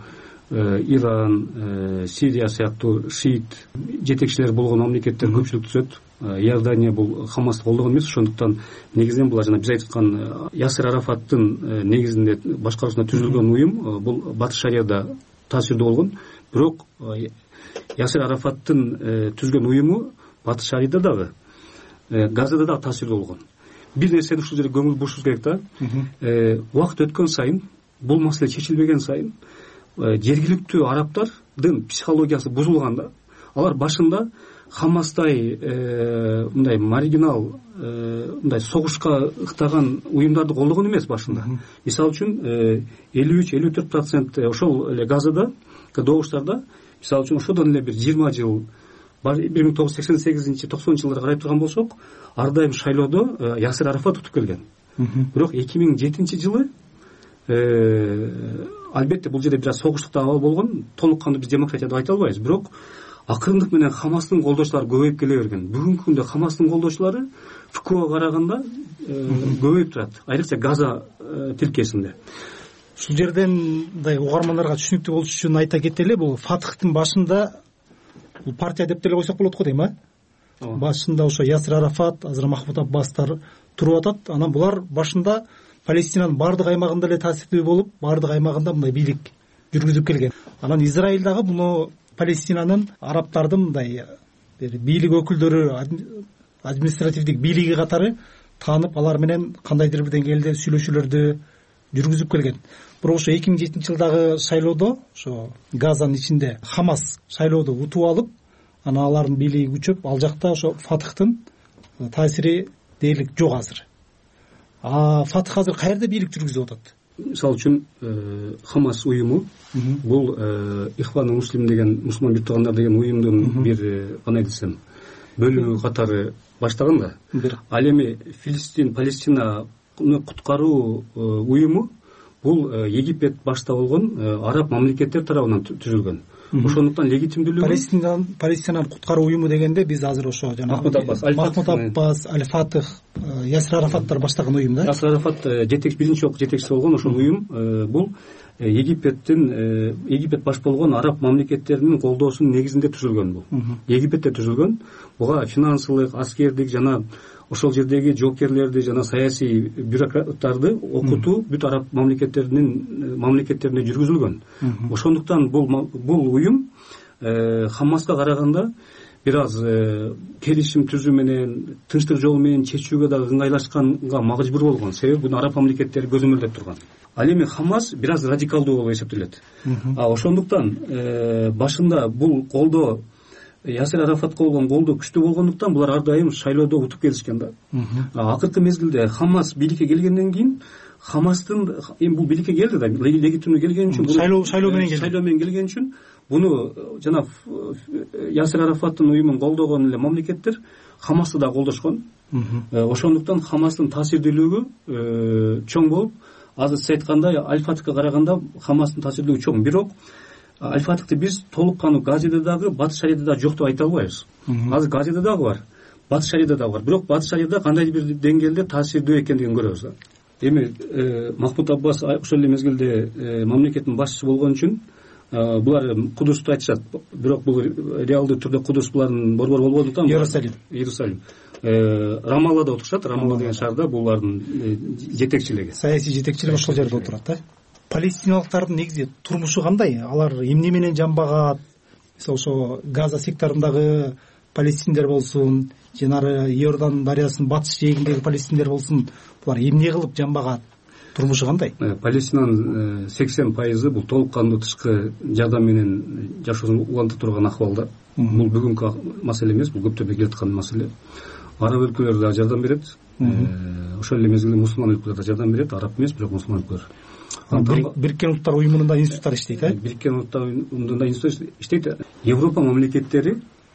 Иран, Сирия сыяктуу шиит жетекчилери болгон мамлекеттер көпчүлүк түзөт. Иордания бул Хамасты колдогон эмес, ошондуктан негизинен бул жана биз айткан Ясир Арафаттын негизинде башкаруусунда түзүлгөн уюм бул Батыш Шарияда таасирдүү болгон. Бирок Ясир Арафаттын түзгөн уюму Батыш Шарияда дагы, Газада дагы таасирдүү болгон. Бир нерсени ушул жерге көңүл бурушубуз керек да. Убакыт өткөн сайын, бул маселе чечилбеген сайын жергиликтүү арабтардын психологиясы бузулган да. Алар башында Хамастай мындай маргинал, мындай согушка ыктаган уюмдарды колдогон эмес башында. Мисалы үчүн элүү үч элүү төрт процент ошол эле Газада, добуштарда, мисалы үчүн ошодон эле бир жыйырма жыл, бир миң тогуз жүз сексен сегизинчи токсонунчу жылдары карай турган болсок, ар дайым шайлоодо Ясир Арафат утуп келген. Бирок эки миң жетинчи жылы албетте бул жерде бир аз согуштук да абал болгон, толук кандуу биз демократия деп айта албайбыз, бирок акырындык менен Хамастын колдоочулары көбөйүп келе берген. Бүгүнкү күндө Хамастын колдоочулары ФКОга караганда көбөйүп турат, айрыкча Газа тилкесинде. Ушул жерден мындай угармандарга түшүнүктүү болуш үчүн айта кетели, бул Фатхтын башында бул партия деп деле койсок болот го дейм, а? Башында ошо Ясир Арафат, азыр Махмуд Аббастар туруп атат. Анан булар башында Палестинанын баардык аймагында эле таасирдүү болуп, баардык аймагында мындай бийлик жүргүзүп келген. Анан Израиль дагы муну Палестинанын арабтардын мындай бийлик өкүлдөрү, административдик бийлиги катары таанып, алар менен кандайдыр бир деңгээлде сүйлөшүүлөрдү жүргүзүп келген. Бирок ошо эки миң жетинчи жылдагы шайлоодо ошо Газанын ичинде Хамас шайлоодо утуп алып, анан алардын бийлиги күчөп, ал жакта ошо Фатыхтын таасири дээрлик жок азыр. А Фатых азыр каерде бийлик жүргүзүп атат? Мисалы үчүн Хамас уюму бул Ихванул Муслим деген мусулман бир туугандар деген уюмдун бир кандай десем бөлүгү катары баштаган да. Ал эми Филистин, Палестинаны куткаруу уюму бул Египет башта болгон араб мамлекеттер тарабынан түзүлгөн. Ошондуктан легитимдүүлүгү Палестинаны Палестинаны куткаруу уюму дегенде биз азыр ошо жана Махмуд Аббас, Аббас, Аль-Фатых, Ясир Арафаттар баштаган уюм да. Ясир Арафат жетекчи биринчи жолку жетекчиси болгон ошол уюм бул Египеттин Египет баш болгон араб мамлекеттеринин колдоосунун негизинде түзүлгөн бул. Египетте түзүлгөн. Буга финансылык, аскердик жана ошол жердеги жоокерлерди жана саясий бюрократтарды окутуу бүт араб мамлекеттеринин мамлекеттеринде жүргүзүлгөн. Ошондуктан бул бул уюм Хамаска караганда бир аз келишим түзүү менен, тынчтык жолу менен чечүүгө дагы ыңгайлашканга мажбур болгон. Себеби буну араб мамлекеттери көзөмөлдөп турган. Ал эми Хамас бир аз радикалдуу болуп эсептелет. А ошондуктан башында бул колдоо Ясир Арафатка болгон колдоо күчтүү болгондуктан булар ар дайым шайлоодо утуп келишкен да. Акыркы мезгилде Хамас бийликке келгенден кийин Хамастын эми бул бийликке келди да, легитимдүү келген үчүн, шайлоо шайлоо менен келди. Шайлоо менен келген үчүн буну жана Ясир Арафаттын уюмун колдогон эле мамлекеттер Хамасты да колдошкон. Ошондуктан Хамастын таасирдүүлүгү чоң болуп, азыр сиз айткандай Аль-Фатыхка караганда Хамастын таасирдүүлүгү чоң. Бирок Аль-Фатыхты биз толук кандуу Газиде дагы, Батыш Шарияда дагы жок деп айта албайбыз. Азыр Газиде дагы бар, Батыш Шарияда дагы бар. Бирок Батыш Шарияда кандайдыр бир деңгээлде таасирдүү экендигин көрөбүз да. Эми Махмуд Аббас ошол эле мезгилде мамлекеттин башчысы болгон үчүн булар Кудусту айтышат. Бирок бул реалдуу түрдө Кудус булардын борбору болгондуктан Иерусалим. Иерусалим. Рамаллада отурушат. Рамалла деген шаарда булардын жетекчилиги. Саясий жетекчилиги ошол жерде отурат да. Палестиналыктардын негизи турмушу кандай? Алар эмне менен жамбагат? Мисалы ошо Газа секторундагы палестиндер болсун, жанары Иордан дарыясынын батыш жээгиндеги палестиндер болсун, булар эмне кылып жамбагат? Турмушу кандай? Палестинанын сексен пайызы бул толук кандуу тышкы жардам менен жашоосун уланта турган акыбалда. Бул бүгүнкү маселе эмес, бул көптөн бери келаткан маселе. Араб өлкөлөр да жардам берет. Ошол эле мезгилде мусулман өлкөлөр да жардам берет, араб эмес, бирок мусулман өлкөлөр. Бириккен Улуттар уюмунда институттар иштейт, э? Бириккен Улуттар уюмунда институттар иштейт. Европа мамлекеттери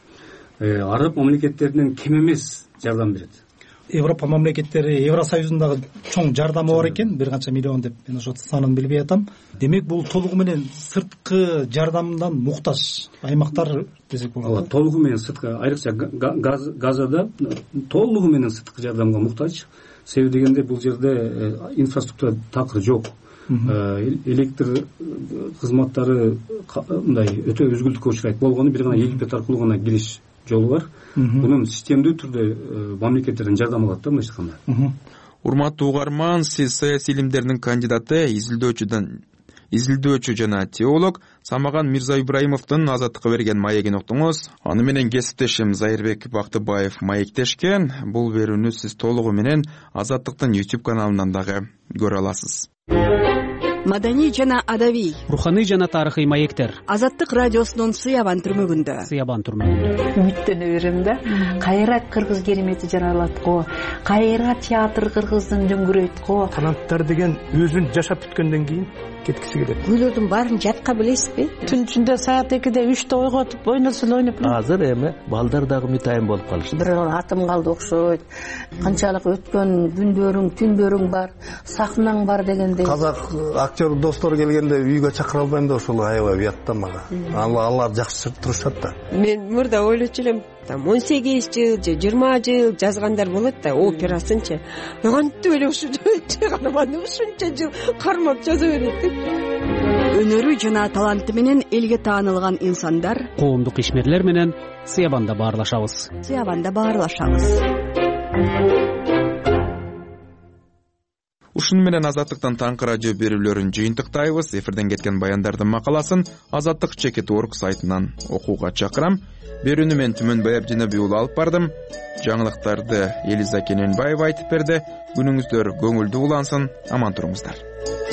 араб мамлекеттеринен кем эмес жардам берет. Европа мамлекеттери Евросоюзундагы чоң жардамы бар экен, бир канча миллион деп мен ошо санын билбей атам. Демек бул толугу менен сырткы жардамдан муктаж аймактар десек болот. Толугу менен сырткы, айрыкча Газада толугу менен сырткы жардамга муктаж. Себеби дегенде бул жерде инфраструктура такыр жок. Электр кызматтары мындай өтө өзгүлтүккө учурайт болгону бир гана Египет аркылуу гана кириш жолу бар. Мунун системдүү түрдө мамлекеттерден жардам алат да мындай айтканда. Урматтуу угарман, сиз саясий илимдердин кандидаты, изилдөөчүдөн изилдөөчү жана теолог Самаган Мирза Ибраимовдун Азаттыкка берген маегин уктуңуз. Аны менен кесиптешим Зайырбек Бактыбаев маектешкен. Бул берүүнү сиз толугу менен Азаттыктын YouTube каналынан дагы көрө аласыз. Маданий жана адабий, руханий жана тарыхый маектер. Азаттык радиосунун Сыябан түрмөгүндө. Сыябан түрмөгүндө. Үмүттөнө берем да. Кайра кыргыз керемети жаралат го. Кайра театр кыргыздын дөңгүрөйт го. Таланттар деген өзүн жашап бүткөндөн кийин кеткиси келет. Күйлөрдүн баарын жатка билесизби? Түн ичинде саат экиде үчтө ойготуп ойносун ойноп. Азыр эми балдар дагы митайым болуп калышты. Бир атым калды окшойт. Канчалык өткөн күндөрүң, түндөрүң бар, сахнаң бар дегендей. Казак актер достор келгенде үйгө чакыра албайм да ошол аябай уят да мага. Алар жакшы турушат да. Мен мурда ойлочу элем, там он сегиз жыл же жыйырма жыл жазгандар болот да, операсынчы. Кантип эле ушу карман ушунча жыл кармап жаза берет. Өнөрү жана таланты менен элге таанылган инсандар, коомдук ишмерлер менен Сыябанда баарлашабыз. Сыябанда баарлашабыз. ушуну менен азаттыктын таңкы радио берүүлөрүн жыйынтыктайбыз. Эфирден кеткен баяндардын макаласын азаттык чекит точка орг сайтынан окууга чакырам. Берүүнү мен Түмөнбай Абдинабий уулу алып бардым. Жаңылыктарды Элиза Кененбаева айтып берди. Күнүңүздөр көңүлдүү улансын, аман туруңуздар.